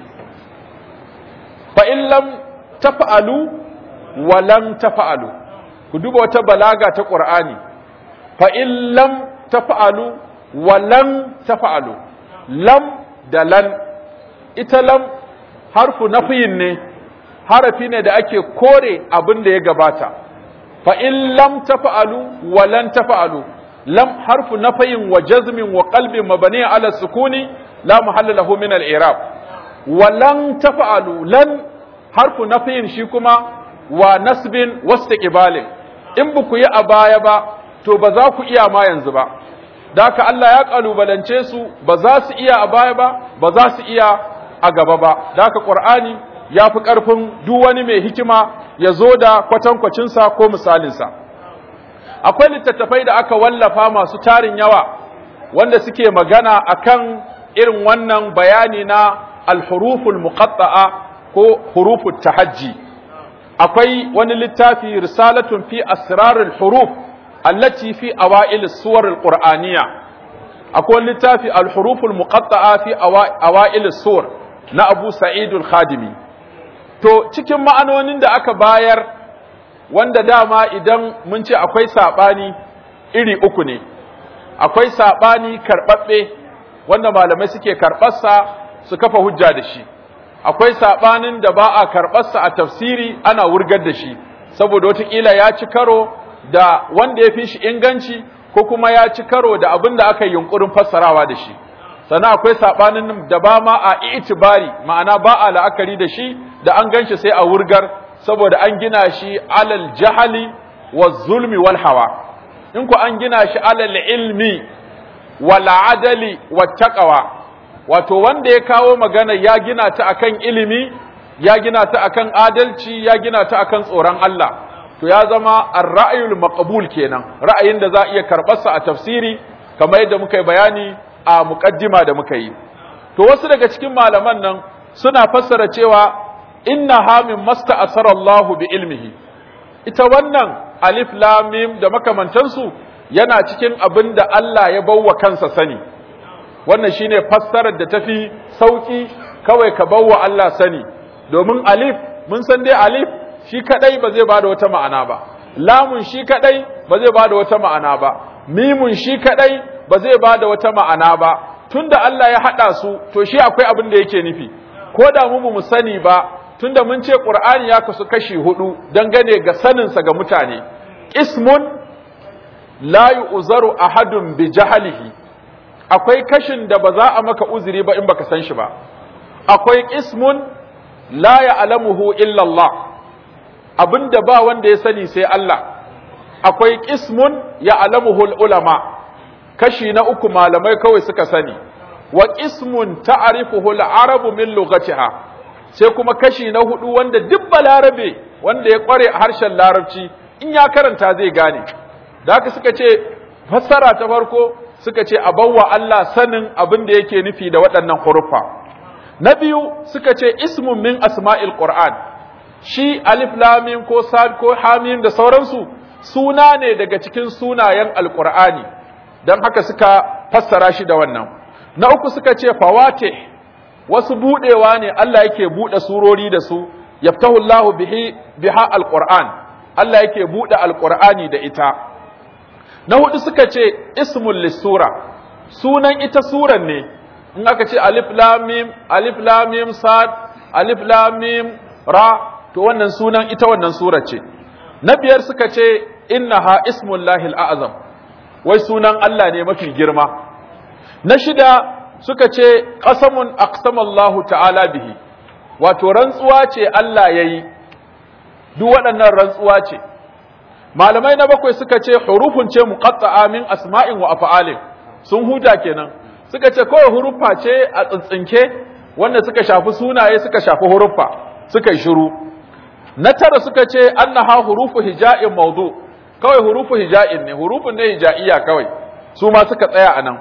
fa in lam taf'alu wa lam taf'alu. Ku duba wata balaga ta Qur'ani, fa in lam taf'alu wa lam taf'alu. Lam da lan, ita lam harfu nafiyin ne, harafi ne da ake kore abin da ya gabata. Fa in lam taf'alu wa lan taf'alu, lam harfu nafiyin wa jazmin wa qalbin mabni ala sukuni la mahalla lahu min al-i'rab. Wa lan taf'alu, lan harfu nafiyin shi kuma wa nasbin wastiqbalin. In buku yi a baya ba, to ba za ku iya ma yanzu ba. Da haka Allah ya kalubalance su, ba za su iya a baya ba, ba za su iya a gaba ba. Da haka Qur'ani ya fi ƙarfin duk wani mai hikima ya zo da kwatankwacinsa ko misalinsa. Akwai littattafai da aka wallafa masu tarin yawa wanda suke magana akan irin wannan bayani na al-huruful muqatta'a ko hurufut tahajji. Akwai wani littafi risalatun fi asrarul huruf allati fi awail as-suwar al-qur'aniyya. Akwai wani littafi al-huruful muqatta'a fi awail as-suwar na Abu Sa'id al-Khadimi. To cikin ma'anonin da aka bayar, wanda dama idan mun ce akwai saɓani iri uku ne, akwai saɓani karɓaɓɓe wanda malamai suke karɓarsa su kafa hujja da shi, akwai sabanin da ba a karɓarsa a tafsiri ana wurgar da shi saboda wataƙila ya ci karo da wanda ya fi shi inganci ko kuma ya ci karo da abin da aka yi yunkurin fassarawa da shi sannan akwai sabanin da ba ma a itibari ma'ana ba a la'akari da shi da an ganshi sai a wurgar saboda an gina shi alal jahali wa zulmi wal hawa in ku an gina shi alal ilmi wal adali wat taqwa wato wanda ya kawo magana ya gina ta akan ilimi ya gina ta akan adalci ya gina ta akan tsoron Allah to ya zama ar-ra'yul maqbul kenan ra'ayin da za a iya karɓarsa a tafsiri kamar yadda muka yi bayani a muqaddima da muka yi to wasu daga cikin malaman nan suna fassara cewa innaha min masta'asara Allahu bi ilmihi ita wannan alif lam mim da makamantansu yana cikin abin da Allah ya bawa kansa sani wannan shine fassarar da tafi sauki kawai ka bawa Allah sani domin alif mun san dai alif shi kadai ba zai bada wata ma'ana ba lamun shi kadai ba zai bada wata ma'ana ba mimun shi kadai ba zai bada wata ma'ana ba tunda Allah ya hada su to shi akwai abin da yake nufi ko da mu mu sani ba tunda mun ce Qur'ani ya kasu kashi hudu dangane ga sanin sa ga mutane ismun la yu'zaru ahadun bi jahlihi akwai kashin da ba za a maka uzuri ba in baka san shi ba akwai ismun la ya'lamuhu illa Allah abinda ba wanda ya sani sai Allah akwai ismun ya'lamuhu ulama kashi na uku malamai kawai suka sani wa ismun ta'rifuhu al-arabu min lughatiha sai kuma kashi na hudu wanda duk balarabe wanda ya kware a harshen larabci in ya karanta zai gane da haka suka ce fassara ta farko suka ce a bawa Allah sanin abin da yake nufi da waɗannan hurufa na biyu suka ce ismun min asma'il qur'an shi alif lam mim ko sad ko hamim da sauransu suna ne daga cikin sunayen alqur'ani dan haka suka fassara shi da wannan na uku suka ce fawatih wasu budewa ne Allah yake bude surori da su yaftahu Allahu bihi biha alquran Allah yake bude alqurani da ita na hudu suka ce ismul lisura sunan ita suran ne in aka ce alif lam mim alif lam mim sad alif lam mim ra to wannan sunan ita wannan sura ce na biyar suka ce innaha ismullahi alazam wai sunan Allah ne mafi girma na shida suka ce qasamun aqsamallahu ta'ala bihi wato rantsuwa ce Allah yayi duk waɗannan rantsuwa ce malamai na bakwai suka ce hurufun ce muqatta'a min asma'in wa af'alin sun huta kenan suka ce kawai hurufa ce a tsintsinke wanda suka shafi sunaye suka shafi hurufa suka yi shiru na tara suka ce annaha hurufu hija'in mawdu kawai hurufu hija'in ne hurufun ne hija'iyya kawai su ma suka tsaya anan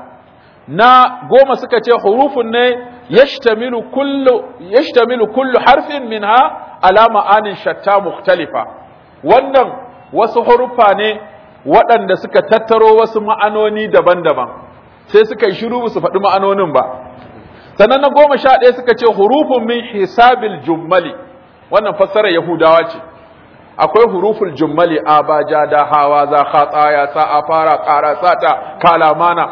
na goma suka ce hurufun ne yashtamilu kullu yashtamilu kullu harfin minha ala ma'anin shatta mukhtalifa wannan wasu hurufa ne waɗanda suka tattaro wasu ma'anoni daban-daban sai suka yi shiru su faɗi ma'anonin ba sannan na goma sha ɗaya suka ce hurufun min hisabil jummali wannan fassarar yahudawa ce akwai huruful jummali abaja da hawa za khataya sa'a fara qara sata kalamana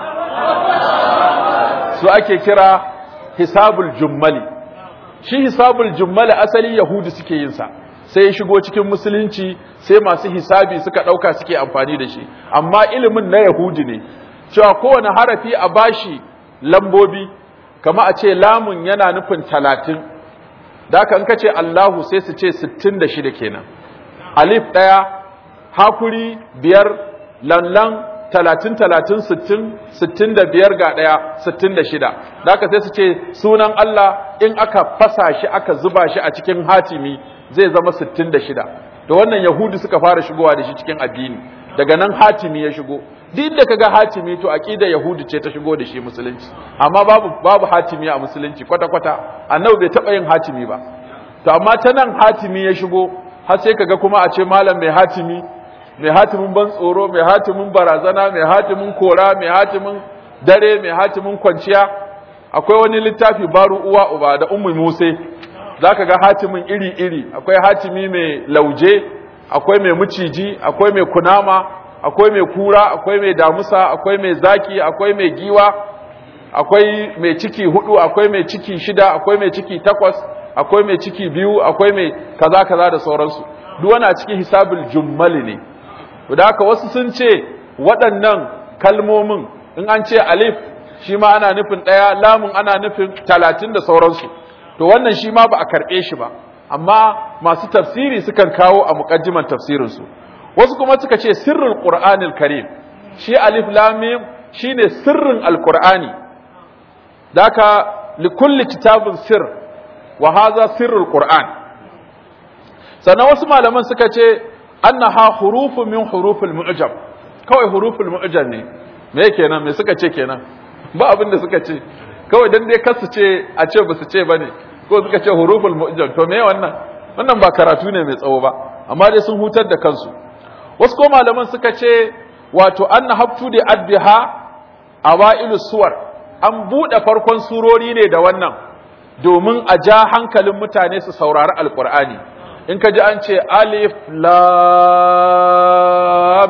su ake kira hisabul jummali shi hisabul jummali asali yahudi suke yin sa sai ya shigo cikin musulunci sai masu hisabi suka dauka suke amfani da shi amma ilimin na yahudi ne cewa kowane harafi a bashi lambobi kama a ce lamun yana nufin talatin da haka in ka ce Allahu sai su ce sittin da shida kenan alif ɗaya hakuri biyar lallan talatin talatin sittin sittin da biyar ga ɗaya sittin da shida da haka sai su ce sunan Allah in aka fasa shi aka zuba shi a cikin hatimi zai zama sittin da shida da wannan yahudi suka fara shigowa da shi cikin addini daga nan hatimi ya shigo duk da kaga hatimi to aqida yahudi ce ta shigo da shi musulunci amma babu babu hatimi a musulunci kwata kwata annabi bai taba yin hatimi ba to amma ta nan hatimi ya shigo har sai kaga kuma a ce malam mai hatimi mai hatimin ban tsoro mai hatimin barazana mai hatimin kora mai hatimin dare mai hatimin kwanciya akwai wani littafi baru uwa uba da ummu musa zaka ga hatimin iri iri akwai hatimi mai lauje akwai mai muciji akwai mai kunama akwai mai kura akwai mai damusa akwai mai zaki akwai mai giwa akwai mai ciki hudu akwai mai ciki shida akwai mai ciki takwas akwai mai ciki biyu akwai mai kaza kaza da sauransu duk wani a cikin hisabul jummali ne da haka wasu sun ce waɗannan kalmomin in an ce alif shi ma ana nufin ɗaya lamun ana nufin talatin da sauransu to wannan shi ma ba a karɓe shi ba amma masu tafsiri sukan kawo a muƙaddiman tafsirinsu wasu kuma suka ce sirrul qur'anil karim shi alif lam mim shine sirrin alqur'ani daka likulli kitabun sir wa hadha sirrul qur'an sannan wasu malaman suka ce annaha hurufun min hurufil mu'jam kawai huruful mu'jam ne me kenan me suka ce kenan ba abin da suka ce kawai dan dai kasu ce a ce ba su ce bane ko suka ce huruful mu'jam to me wannan wannan ba karatu ne mai tsawo ba amma dai sun hutar da kansu wasu ko malaman suka ce wato anna habtu da adbiha awailus suwar an bude farkon surori ne da wannan domin a ja hankalin mutane su saurari alqur'ani in ka ji an ce alif lam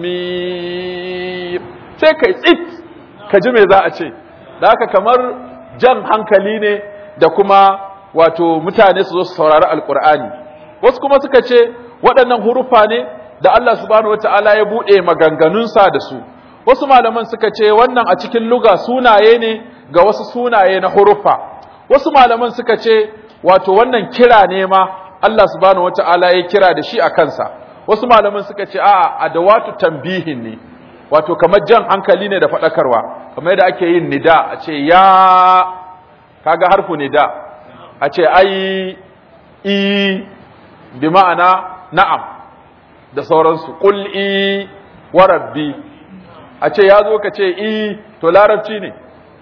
mim sai kai tsit ka ji me za a ce da haka kamar jan hankali ne da kuma wato mutane su zo su saurari alqur'ani wasu kuma suka ce waɗannan hurufa ne da Allah subhanahu wataala ya bude maganganunsa da su wasu malaman suka ce wannan a cikin lugha sunaye ne ga wasu sunaye na hurufa wasu malaman suka ce wato wannan kira ne ma Allah subhanahu wataala ya kira da shi a kansa wasu malaman suka ce a'a adawatu tanbihin ne wato kamar jan hankali ne da fadakarwa kamar yadda ake yin nida a ce ya kaga harfu nida a ce ai i bi ma'ana na'am da sauransu qul i wa rabbi a ce yazo ka ce i to larabci ne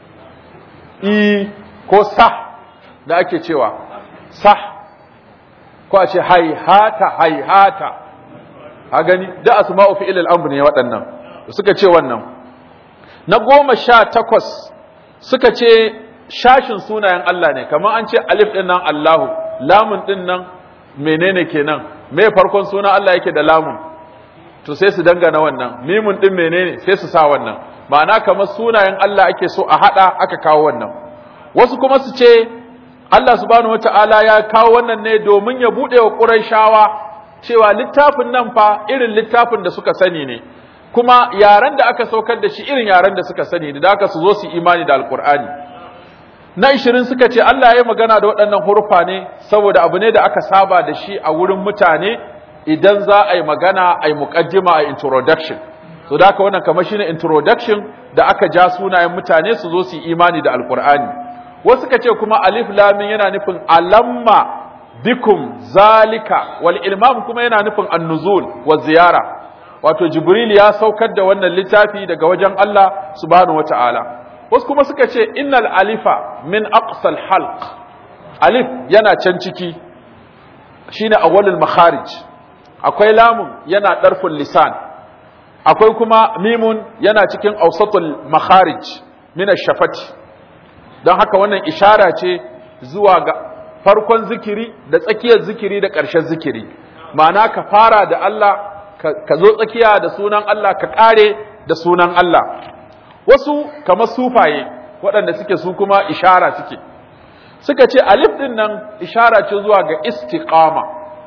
i ko sah da ake cewa sah ko a ce haihata haihata a gani da asma'u fi'il al-amr ne waɗannan suka ce wannan na goma sha takwas suka ce shashin sunayen Allah ne kamar an ce alif din nan Allahu lamun din nan menene kenan me farkon sunan Allah yake da lamun to sai su dangana wannan mimun din menene sai su sa wannan ma'ana kamar sunayen Allah ake so a hada aka kawo wannan wasu kuma su ce Allah subhanahu wata'ala ya kawo wannan ne domin ya bude wa Qurayshawa cewa littafin nan fa irin littafin da suka sani ne kuma yaran da aka saukar da shi irin yaran da suka sani ne da aka su zo su imani da Alqur'ani na ishirin suka ce Allah ya yi magana da waɗannan hurufa ne saboda abu ne da aka saba da shi a wurin mutane idan za a yi magana a yi muqaddima a introduction so da haka wannan kamar shine introduction da aka ja sunayen mutane su zo su imani da Alqur'ani wasu suka ce kuma alif lam yana nufin alamma bikum zalika wal ilmam kuma yana nufin an-nuzul wa ziyara wato jibril ya saukar da wannan littafi daga wajen Allah subhanahu wataala wasu kuma suka ce innal alifa min aqsal halq alif yana can ciki shine awwalul makharij akwai lamun yana darful lisan akwai kuma mimun yana cikin awsatul makharij min ash-shafati don haka wannan ishara ce zuwa ga farkon zikiri da tsakiyar zikiri da ƙarshen zikiri ma'ana ka fara da Allah ka zo tsakiya da sunan Allah ka ƙare da sunan Allah wasu kamar sufaye waɗanda suke su kuma ishara suke suka ce alif ɗin nan ishara ce zuwa ga istiqama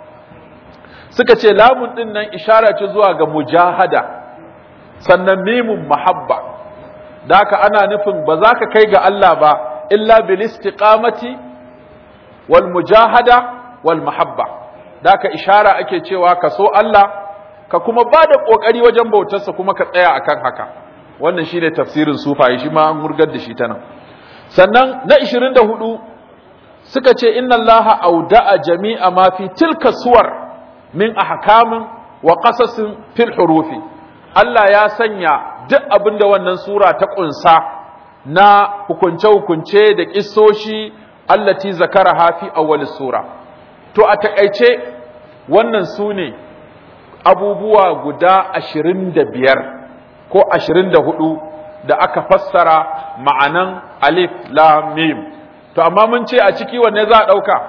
suka ce lamun ɗin nan ishara ce zuwa ga mujahada sannan mimun mahabba da haka ana nufin ba za ka kai ga Allah ba illa bil istiqamati wal mujahada wal mahabba da haka ishara ake cewa ka so Allah ka kuma ba da kokari wajen bautarsa kuma ka tsaya akan haka wannan shine tafsirin sufayi shi ma an murgar da shi ta nan sannan na ishirin da hudu suka ce inna allaha auda'a jami'a ma fi tilka suwar min ahkamin wa qasasin fil hurufi Allah ya sanya duk abinda wannan sura ta kunsa na hukunce hukunce da kissoshi allati zakaraha fi awwal sura to a takeice wannan sune abubuwa guda ashirin da biyar ko ashirin da hudu da aka fassara ma'anan alif lam mim to amma mun ce a ciki wanne za a dauka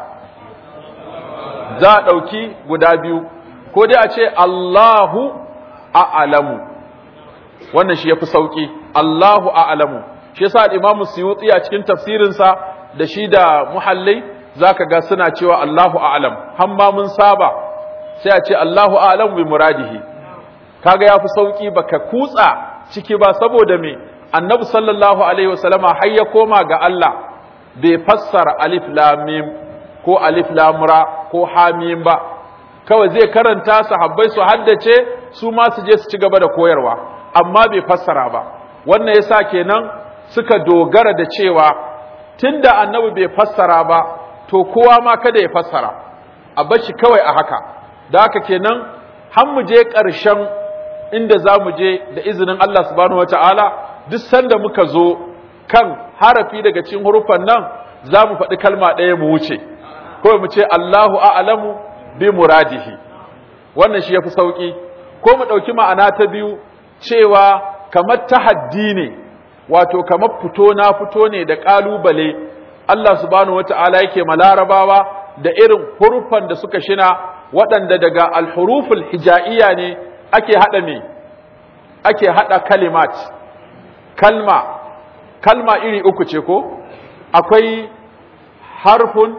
za a dauki guda biyu ko dai a ce Allahu a'lamu wannan shi yafi sauki Allahu a'lamu shi yasa Imam Suyuti a cikin tafsirin sa da shi da Muhalli zaka ga suna cewa Allahu a'lam, hamma mun saba sai a ce Allahu a'lam bi muradihi. Kaga yafi sauki baka kutsa ciki ba, saboda me Annabi sallallahu alaihi wasallama har ya koma ga Allah bai fassara alif lam mim ko alif lam ra ko ha mim ba, kawai zai karanta sahabbai su haddace su ma su je su ci gaba da koyarwa, amma bai fassara ba. Wannan yasa kenan suka dogara da cewa tunda Annabi bai fassara ba to kowa ma kada ya fassara, a bashi kawai a haka. Da haka kenan har mu je ƙarshen inda za mu je da izinin Allah subhanahu wataala, duk sanda muka zo kan harafi daga cikin hurufan nan za mu faɗi kalma ɗaya mu wuce, kawai mu ce Allahu a'lamu bi muradihi. Wannan shi yafi sauki. Ko mu ɗauki ma'ana ta biyu cewa kamar tahaddi ne, wato kamar fito na fito ne da ƙalubale Allah subhanahu wata'ala yake ma larabawa da irin hurufan da suka shina, waɗanda daga alhuruful hija'iyya ne ake haɗa me ake haɗa kalimat. Kalma kalma iri uku ce ko? Akwai harfun,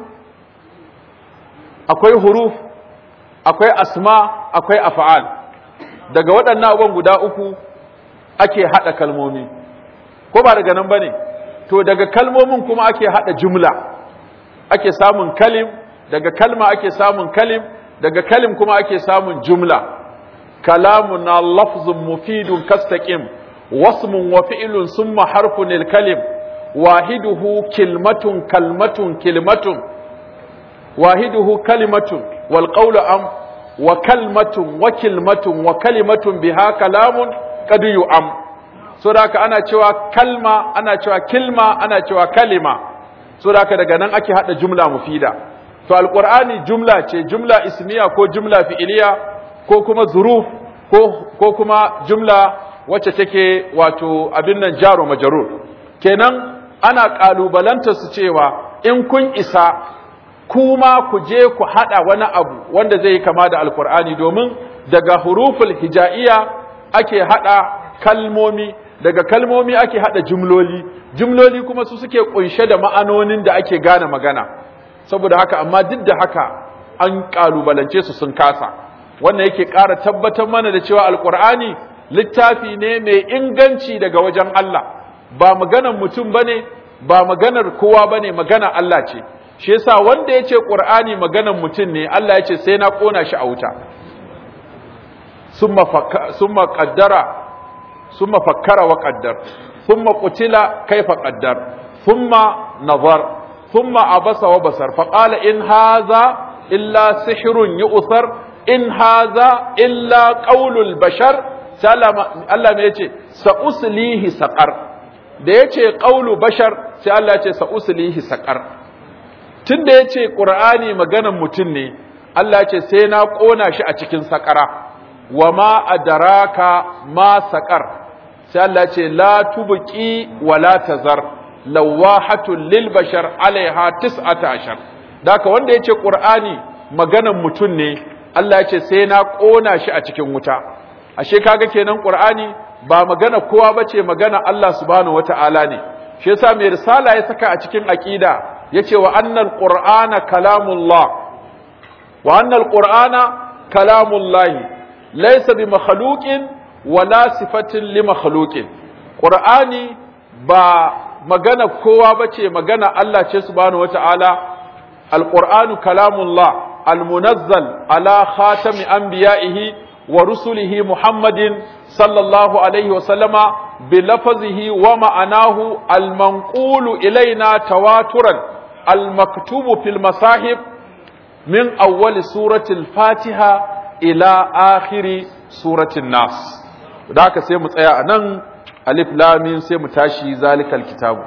akwai huruf, akwai asma, akwai af'al. Daga waɗannan abubuwan guda uku ake haɗa kalmomi, ko ba daga nan ba ne? To daga kalmomin kuma ake haɗa jumla, ake samun kalim, daga kalma ake samun kalim, daga kalim kuma ake samun jumla. Kalamun na lafzun mufidun kastaqim, wasmun wa fi'lun summa harfun al-kalim, wahiduhu kilmatun kalmatun kilmatun, wahiduhu kalimatun wal qawlu am wa kalmatun wa kilmatun wa kalimatun biha kalamun qad yu'am. So da ana cewa kalma, ana cewa kilma, ana cewa kalima. So da daga nan ake hada jumla mufida. To alqur'ani jumla ce, jumla ismiya ko jumla fi'iliya ko kuma zuruf ko ko kuma jumla wacce take wato abin nan jaro majrur. Kenan ana kalubalanta su cewa in kun isa kuma ku je ku hada wani abu wanda zai kama da alqur'ani, domin daga huruful hijaiya ake hada kalmomi, daga kalmomi ake hada jumloli, jumloli kuma su suke kunshe da ma'anonin da ake gane magana. Saboda haka amma duk da haka an kalubalance su sun kasa. Wannan yake ƙara tabbatar mana da cewa alqur'ani littafi ne mai inganci daga wajen Allah, ba maganar mutum bane, ba maganar kowa bane, magana Allah ce. Shi yasa wanda yace qur'ani maganar mutum ne, Allah yace sai na kona shi a wuta. summa summa qaddara ثم فكر وقدر ثم قتل كيف قدر ثم نظر ثم عبس وبصر فقال إن هذا إلا سحر يؤثر إن هذا إلا قول البشر سلام الله ما يجي سأصليه سقر da yace qaulu bashar sai Allah yace sa'uslihi saqar. Tunda yace Qur'ani maganan mutum ne, Allah yace sai na kona shi a cikin saqara. Wa ma adraka ma saqar, sai Allah ce la tubqi wa la tazar lawahatun lil bashar alaiha tis'ata ashar. Daka wanda yace Qur'ani maganan mutun ne, Allah yace sai na kona shi a cikin wuta. Ashe kaga kenan Qur'ani ba magana kowa bace, magana Allah subhanahu wata'ala ne. Shi yasa mai risala ya saka a cikin aqida yace wa annal qur'ana kalamullah wa annal qur'ana kalamullah laysa bi makhluqin wala sifatin li makhluqin. Qur'ani ba magana kowa bace, magana Allah ce subhanahu wataala. Al-Qur'anu kalamullah al-munazzal ala khatami anbiya'ihi wa rusulihi Muhammadin sallallahu alaihi wa sallama bi lafzihi wa ma'anahu al-manqulu ilaina tawaturan al-maktubu fil masahib min awwal surati al-Fatiha ila akhiri suratin Nas. Da haka sai mu tsaya a nan, alif lamin sai mu tashi zalikal kitabu.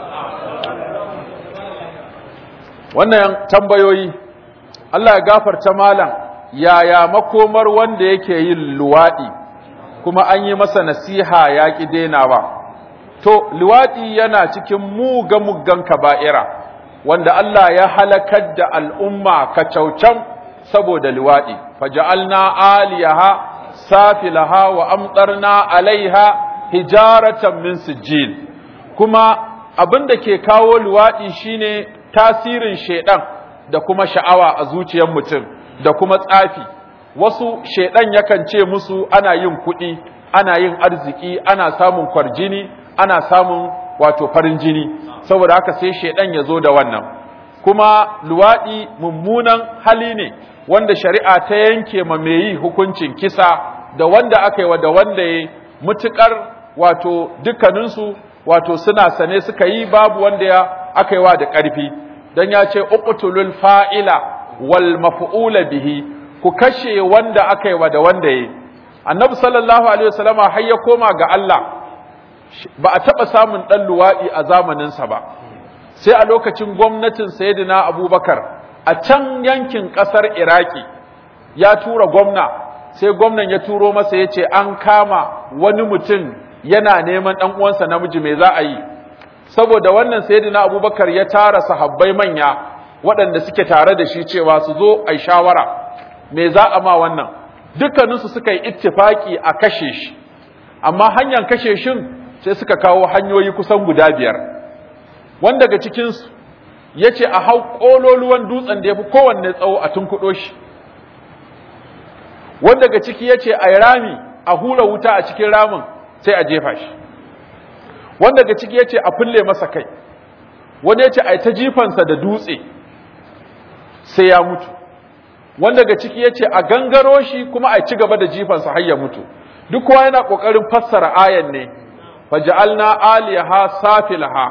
Wannan tambayoyi, Allah ya gafarta malam, yaya makomar wanda yake yin luwaɗi kuma an yi masa nasiha ya ƙi denawa. To, luwaɗi yana cikin muga-muggan kaba'ira, wanda Allah ya halakar da al'umma kacaucan saboda luwaɗi. Faja'alna aliyaha safilaha wa amtarna alaiha hijaratan min sijil. Kuma abin da ke kawo luwaɗi shine tasirin shedan da kuma sha'awa a zuciyar mutum da kuma tsafi. Wasu shedan yakan ce musu ana yin kuɗi, ana yin arziki, ana samun kwarjini, ana samun wato farin jini, saboda haka sai shedan ya zo da wannan. Kuma luwaɗi mummunan hali ne wanda shari'a ta yanke ma mai yi hukuncin kisa da wanda aka yi wa da wanda ya mutukar wato dukkaninsu wato suna sane suka yi, babu wanda ya aka yi wa da ƙarfi, dan ya ce uqtulul fa'ila wal maf'ula bihi, ku kashe wanda aka yi wa da wanda ya. Annabi sallallahu alaihi wasallama har ya koma ga Allah, ba a taɓa samun ɗan luwaɗi a zamaninsa ba, sai a lokacin gwamnatin Sayyidina Abubakar a can yankin ƙasar Iraki ya tura gwamna, sai gwamnan ya turo masa ya ce an kama wani mutum yana neman ɗan uwansa namiji, me za a yi? Saboda wannan Sayyidina Abubakar ya tara sahabbai manya waɗanda suke tare da shi cewa su zo ai shawara me za a ma wannan. Dukkaninsu suka yi ittifaki a kashe shi, amma hanyar kashe shin sai suka kawo hanyoyi kusan guda biyar. Wanda daga cikinsu ya ce a hau ƙololuwan dutsen da ya fi kowanne tsawo a tunkuɗo shi. Wanda daga ciki ya ce a yi rami a hura wuta a cikin ramin sai a jefa shi. Wanda daga ciki ya ce a fulle masa kai. Wani ya ce a yi ta jifansa da dutse sai ya mutu. Wanda daga ciki ya ce a gangaro shi kuma a ci gaba da jifansa har ya mutu. Duk kowa yana ƙoƙarin fassara ayan ne, faja'alna aliyaha safilaha.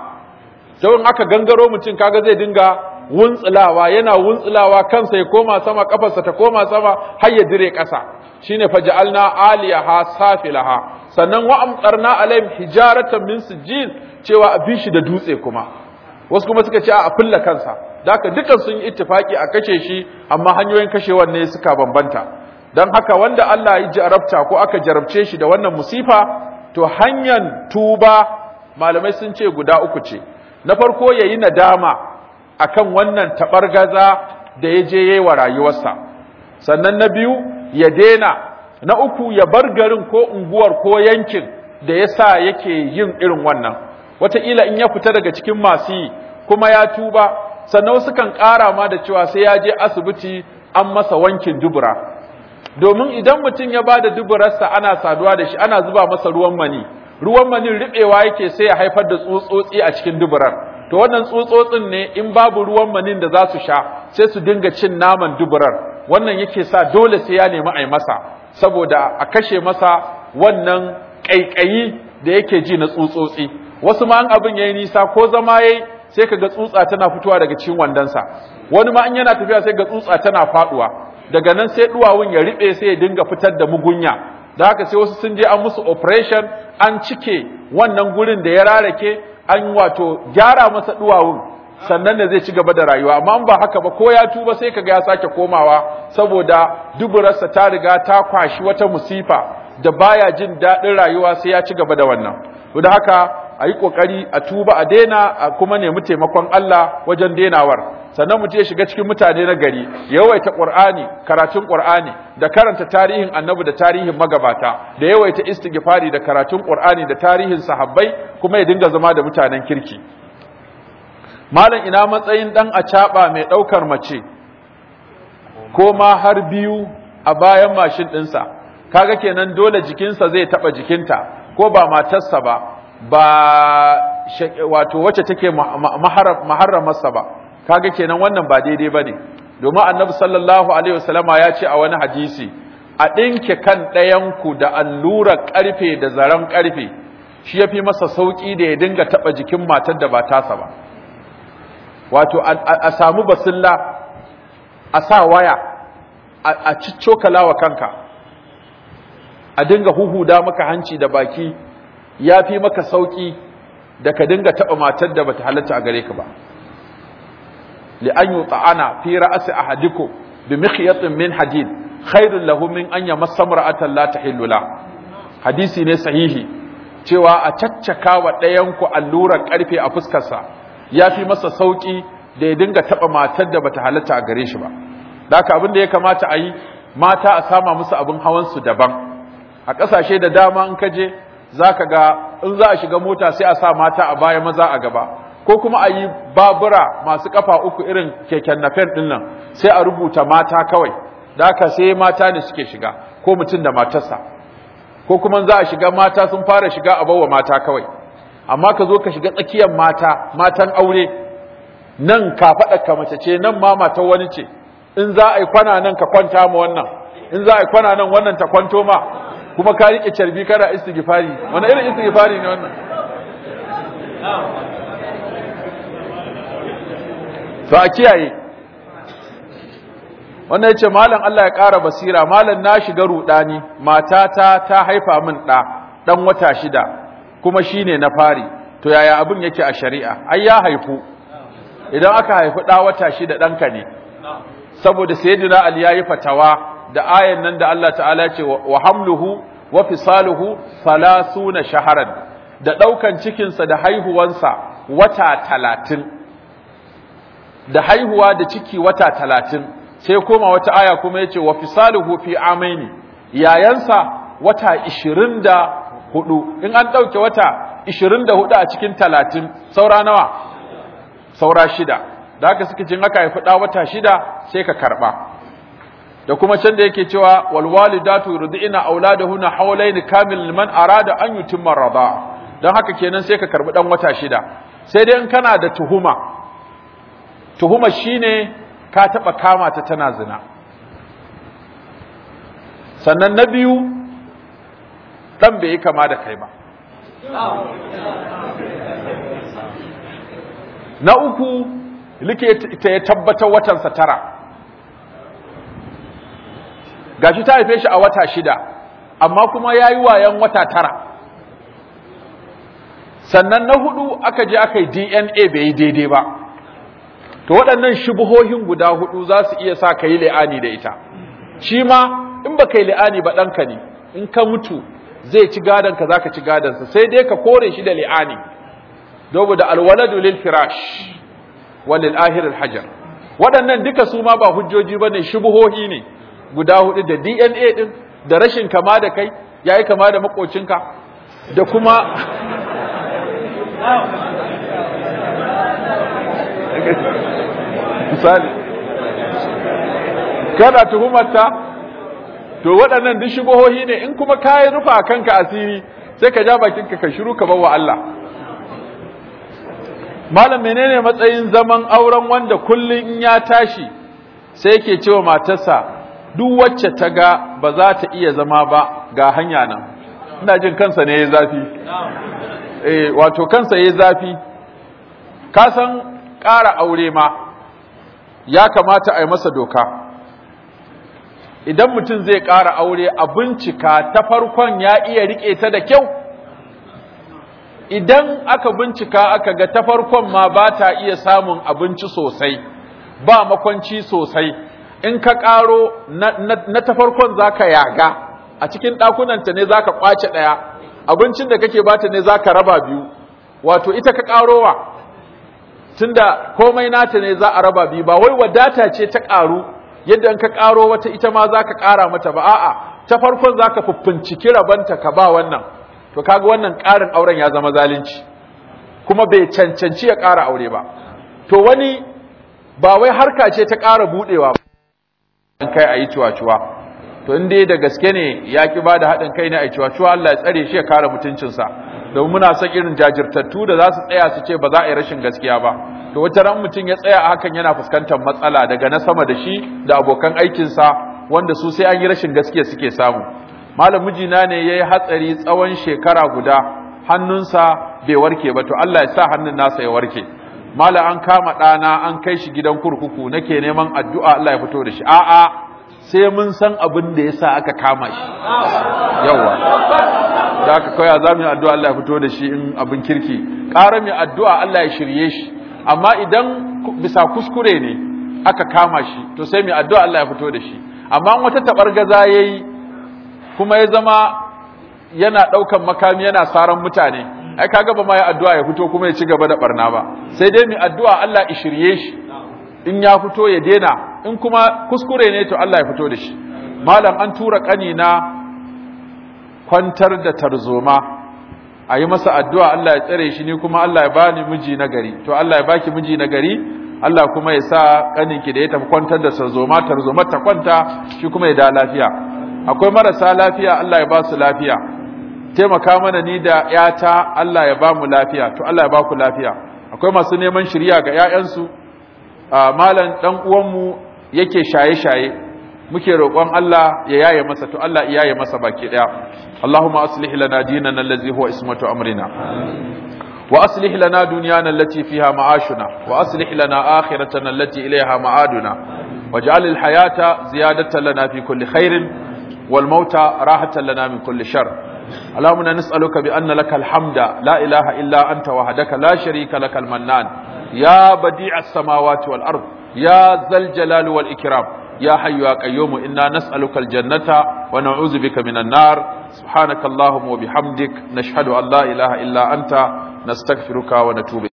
Don aka gangaro mutum kaga zai dinga wuntsulawa, yana wuntsulawa kansa ya koma sama, kafarsa ta koma sama har ya dire ƙasa. Shine faja'alna aliyaha safilaha. Sannan wa amtarna alaihim hijaratan min sijil, cewa a bishi da dutse kuma. Wasu kuma suka ce a fulla kansa. Daka dukan sun yi ittifaki a kashe shi, amma hanyoyin kashewar ne suka bambanta. Dan haka wanda Allah ya jarabta ko aka jarabce shi da wannan musifa, to hanyar tuba malamai sun ce guda uku ce. Na farko yayi nadama akan wannan tabargaza da ya je yayi wa rayuwarsa. Sannan na biyu ya dena, na uku ya bar garin ko unguwar ko yankin da yasa yake yin irin wannan. Wataƙila in ya fita daga cikin masu yi kuma ya tuba, sannan wasu kan ƙara ma da cewa sai ya je asibiti an masa wankin dubura. Domin idan mutum ya ba da duburarsa ana saduwa da shi, ana zuba masa ruwan mani, ruwan manin riɓewa yake sai ya haifar da tsutsotsi a cikin duburar. To wannan tsutsotsin ne in babu ruwan manin da za su sha sai su dinga cin naman duburar. Wannan yake sa dole sai ya nemi a yi masa, saboda a kashe masa wannan ƙaiƙayi da yake ji na tsutsotsi. Wasu ma an abin yayi nisa ko zama yayi sai kaga tsutsa tana fitowa daga cikin wandansa. Wani ma in yana tafiya sai ga tsutsa tana faduwa. Daga nan sai duwawun ya riɓe sai ya dinga fitar da mugunya. Da haka sai wasu sun je an musu operation, an cike wannan gurin da ya rarake, an wato gyara masa duwawun, sannan da zai ci gaba da rayuwa. Amma in ba haka ba ko ya tuba sai kaga ya sake komawa, saboda duburarsa ta riga ta kwashi wata musifa da baya jin daɗin rayuwa sai ya ci gaba da wannan. Da haka a yi ƙoƙari a tuba a daina, a kuma nemi taimakon Allah wajen denawar. Sannan mutum ya shiga cikin mutane na gari, ya yawaita ƙur'ani, karatun ƙur'ani, da karanta tarihin annabi da tarihin magabata, da yawaita istighfari da karatun ƙur'ani da tarihin sahabbai, kuma ya dinga zama da mutanen kirki. Malam, ina matsayin ɗan acaɓa mai ɗaukar mace ko ma har biyu a bayan mashin ɗinsa, kaga kenan dole jikinsa zai taɓa jikinta, ko ba matarsa ba, ba wato wacce take maharramarsa ba, kaga kenan wannan ba daidai bane. Domin annabi sallallahu alaihi wasallama ya ce a wani hadisi, a ɗinke kan ɗayanku da allurar ƙarfe da zaren ƙarfe shi yafi masa sauki da ya dinga taɓa jikin matar da ba tasa ba. Wato a samu basilla, a sa waya, a ciccokalawa kanka, a dinga huhuda maka hanci da baki, ya fi maka sauƙi da ka dinga taɓa matar da bata halatta a gare ka ba. li'an yuta'ana fi ra'si ahadikum bi mikhyatin min hadid khairun lahu min an yamassa mar'atan la tahillu la. Hadisi ne sahihi cewa a caccaka wa ɗayan ku allurar ƙarfe a fuskarsa ya fi masa sauƙi da ya dinga taɓa matar da bata halatta a gare shi ba. Da haka abin da ya kamata a yi, mata a sama musu abin hawan su daban. A ƙasashe da dama in ka je za ka ga in za a shiga mota sai a sa mata a baya maza a gaba, ko kuma a yi babura masu kafa uku irin keken nafen ɗin nan sai a rubuta mata kawai da haka sai mata ne suke shiga ko mutum da matarsa ko kuma za a shiga mata sun fara shiga a bawa mata kawai amma ka zo ka shiga tsakiyar mata matan aure nan ka faɗa ka mace ce nan ma matan wani ce in za a yi kwana nan ka kwanta ma wannan in za a yi kwana nan wannan ta kwanto ma kuma ka riƙe carbi kana istighfari wani irin istighfari ne wannan to a kiyaye wannan yace malam Allah ya ƙara basira malam na shiga rudani matata ta haifa min ɗa ɗan wata shida kuma shine na fari to yaya abin yake a shari'a ai ya haifu idan aka haifi ɗa wata shida ɗanka ne saboda sayyidina Ali yayi fatawa da ayan nan da Allah ta'ala ce wa hamluhu wa fisaluhu thalathuna shaharan da daukan cikin sa da haihuwansa wata talatin da haihuwa da ciki wata talatin sai koma wata aya kuma yace wa fisaluhu fi amaini yayansa wata ishirin da hudu in an dauke wata ishirin da hudu a cikin talatin saura nawa saura shida da haka suke cin aka haifi da wata shida sai ka karba da kuma can da yake cewa wal walidatu yurdina auladahunna hawlayn kamil liman arada an yutimma rada dan haka kenan sai ka karbi dan wata shida sai dai in kana da tuhuma tuhuma shine ka taba kama ta tana zina sannan na biyu dan bai kama da kai ba na uku likita ya tabbatar watansa tara gashi ta haife shi a wata shida amma kuma yayi wayan wata tara sannan na hudu aka je aka yi D N A bai yi daidai ba to waɗannan shubuhohin guda hudu za su iya sa ka yi li'ani da ita shi ma in baka yi li'ani ba ɗanka ne in ka mutu zai ci gadon ka zaka ci gadon sa sai dai ka kore shi da li'ani dobu da alwaladu lil firash wa lil ahir al hajar waɗannan duka su ma ba hujjoji bane shubuhohi ne guda hudu da D N A din da rashin kama da kai yayi kama da makocinka da kuma misali kana tuhumarta to waɗannan duk shubuhohi ne in kuma kai rufa kanka asiri sai ka ja bakinka ka shiru ka bawa Allah malam menene matsayin zaman auren wanda kullun in ya tashi sai yake cewa matarsa duk wacce ta ga ba za ta iya zama ba ga hanya nan ina jin kansa ne yayi zafi eh wato kansa yayi zafi ka san ƙara aure ma ya kamata a yi masa doka idan mutum zai ƙara aure a bincika ta farkon ya iya rike ta da kyau idan aka bincika aka ga ta farkon ma ba ta iya samun abinci sosai ba makwanci sosai in ka ƙaro na, na, na ta farkon za ka yaga a cikin ɗakunanta ne za ka ƙwace ɗaya abincin da kake bata ne za ka raba biyu wato ita ka ƙarowa tunda komai nata ne za a raba biyu ba wai wadata ce ta ƙaru yadda in ka ƙaro wata ita ma za ka ƙara mata ba a'a ta farkon za ka fuffunciki rabanta ka ba wannan to kaga wannan ƙarin auren ya zama zalunci kuma bai cancanci ya ƙara aure ba to wani ba wai harka ce ta ƙara buɗewa ba kai a yi ciwa-ciwa to in dai da gaske ne ya ki ba da haɗin kai ne a yi ciwa-ciwa Allah ya tsare shi ya kare mutuncinsa domin muna son irin jajirtattu da za su tsaya su ce ba za a yi rashin gaskiya ba to wata ran mutum ya tsaya a hakan yana fuskantar matsala daga na sama da shi da abokan aikinsa wanda su sai an yi rashin gaskiya suke samu malam mijina ne ya yi hatsari tsawon shekara guda hannunsa bai warke ba to Allah ya sa hannun nasa ya warke malam an kama ɗana an kai shi gidan kurkuku nake neman addu'a Allah ya fito da shi a'a sai mun san abin da yasa aka kama shi yawa da aka koya za mu yi addu'a Allah ya fito da shi in abin kirki ƙara mai addu'a Allah ya shirye shi amma idan bisa kuskure ne aka kama shi to sai mai addu'a Allah ya fito da shi amma wata tabargaza yayi kuma ya zama yana ɗaukan makami yana saran mutane ai kaga ba ma ya addu'a ya fito kuma ya ci gaba da barna ba sai dai mai addu'a Allah ya shirye shi in ya fito ya dena in kuma kuskure ne to Allah ya fito da shi malam an tura kani na kwantar da tarzoma a yi masa addu'a Allah ya tsare shi, ni kuma Allah ya bani miji na gari. To Allah ya baki miji na gari, Allah kuma ya sa kaninki da ya tafi kwantar da sarzoma tarzoma ta kwanta, shi kuma ya da lafiya. Akwai marasa lafiya, Allah ya ba su lafiya. Taimaka mana ni da ‘yata, Allah ya ba mu lafiya, to Allah ya ba ku lafiya. Akwai masu neman shirya ga ‘ya'yansu, malam ɗan uwanmu yake shaye-shaye, muke roƙon Allah ya yaye masa, to Allah ya yaye masa baki ɗaya. Allahumma aslih lana dinana allazi huwa ismatu amrina. Wa aslih lana dunyana allati fiha ma'ashuna, wa aslih lana akhiratana allati ilayha ma'aduna. Waj'al al-hayata ziyadatan lana fi kulli khairin wal mauta rahatan lana min kulli shar. اللهم نسألك بأن لك الحمد لا إله إلا أنت وحدك لا شريك لك المنان يا بديع السماوات والأرض يا ذا الجلال والإكرام يا حي يا قيوم إنا نسألك الجنة ونعوذ بك من النار سبحانك اللهم وبحمدك نشهد أن لا إله إلا أنت نستغفرك ونتوب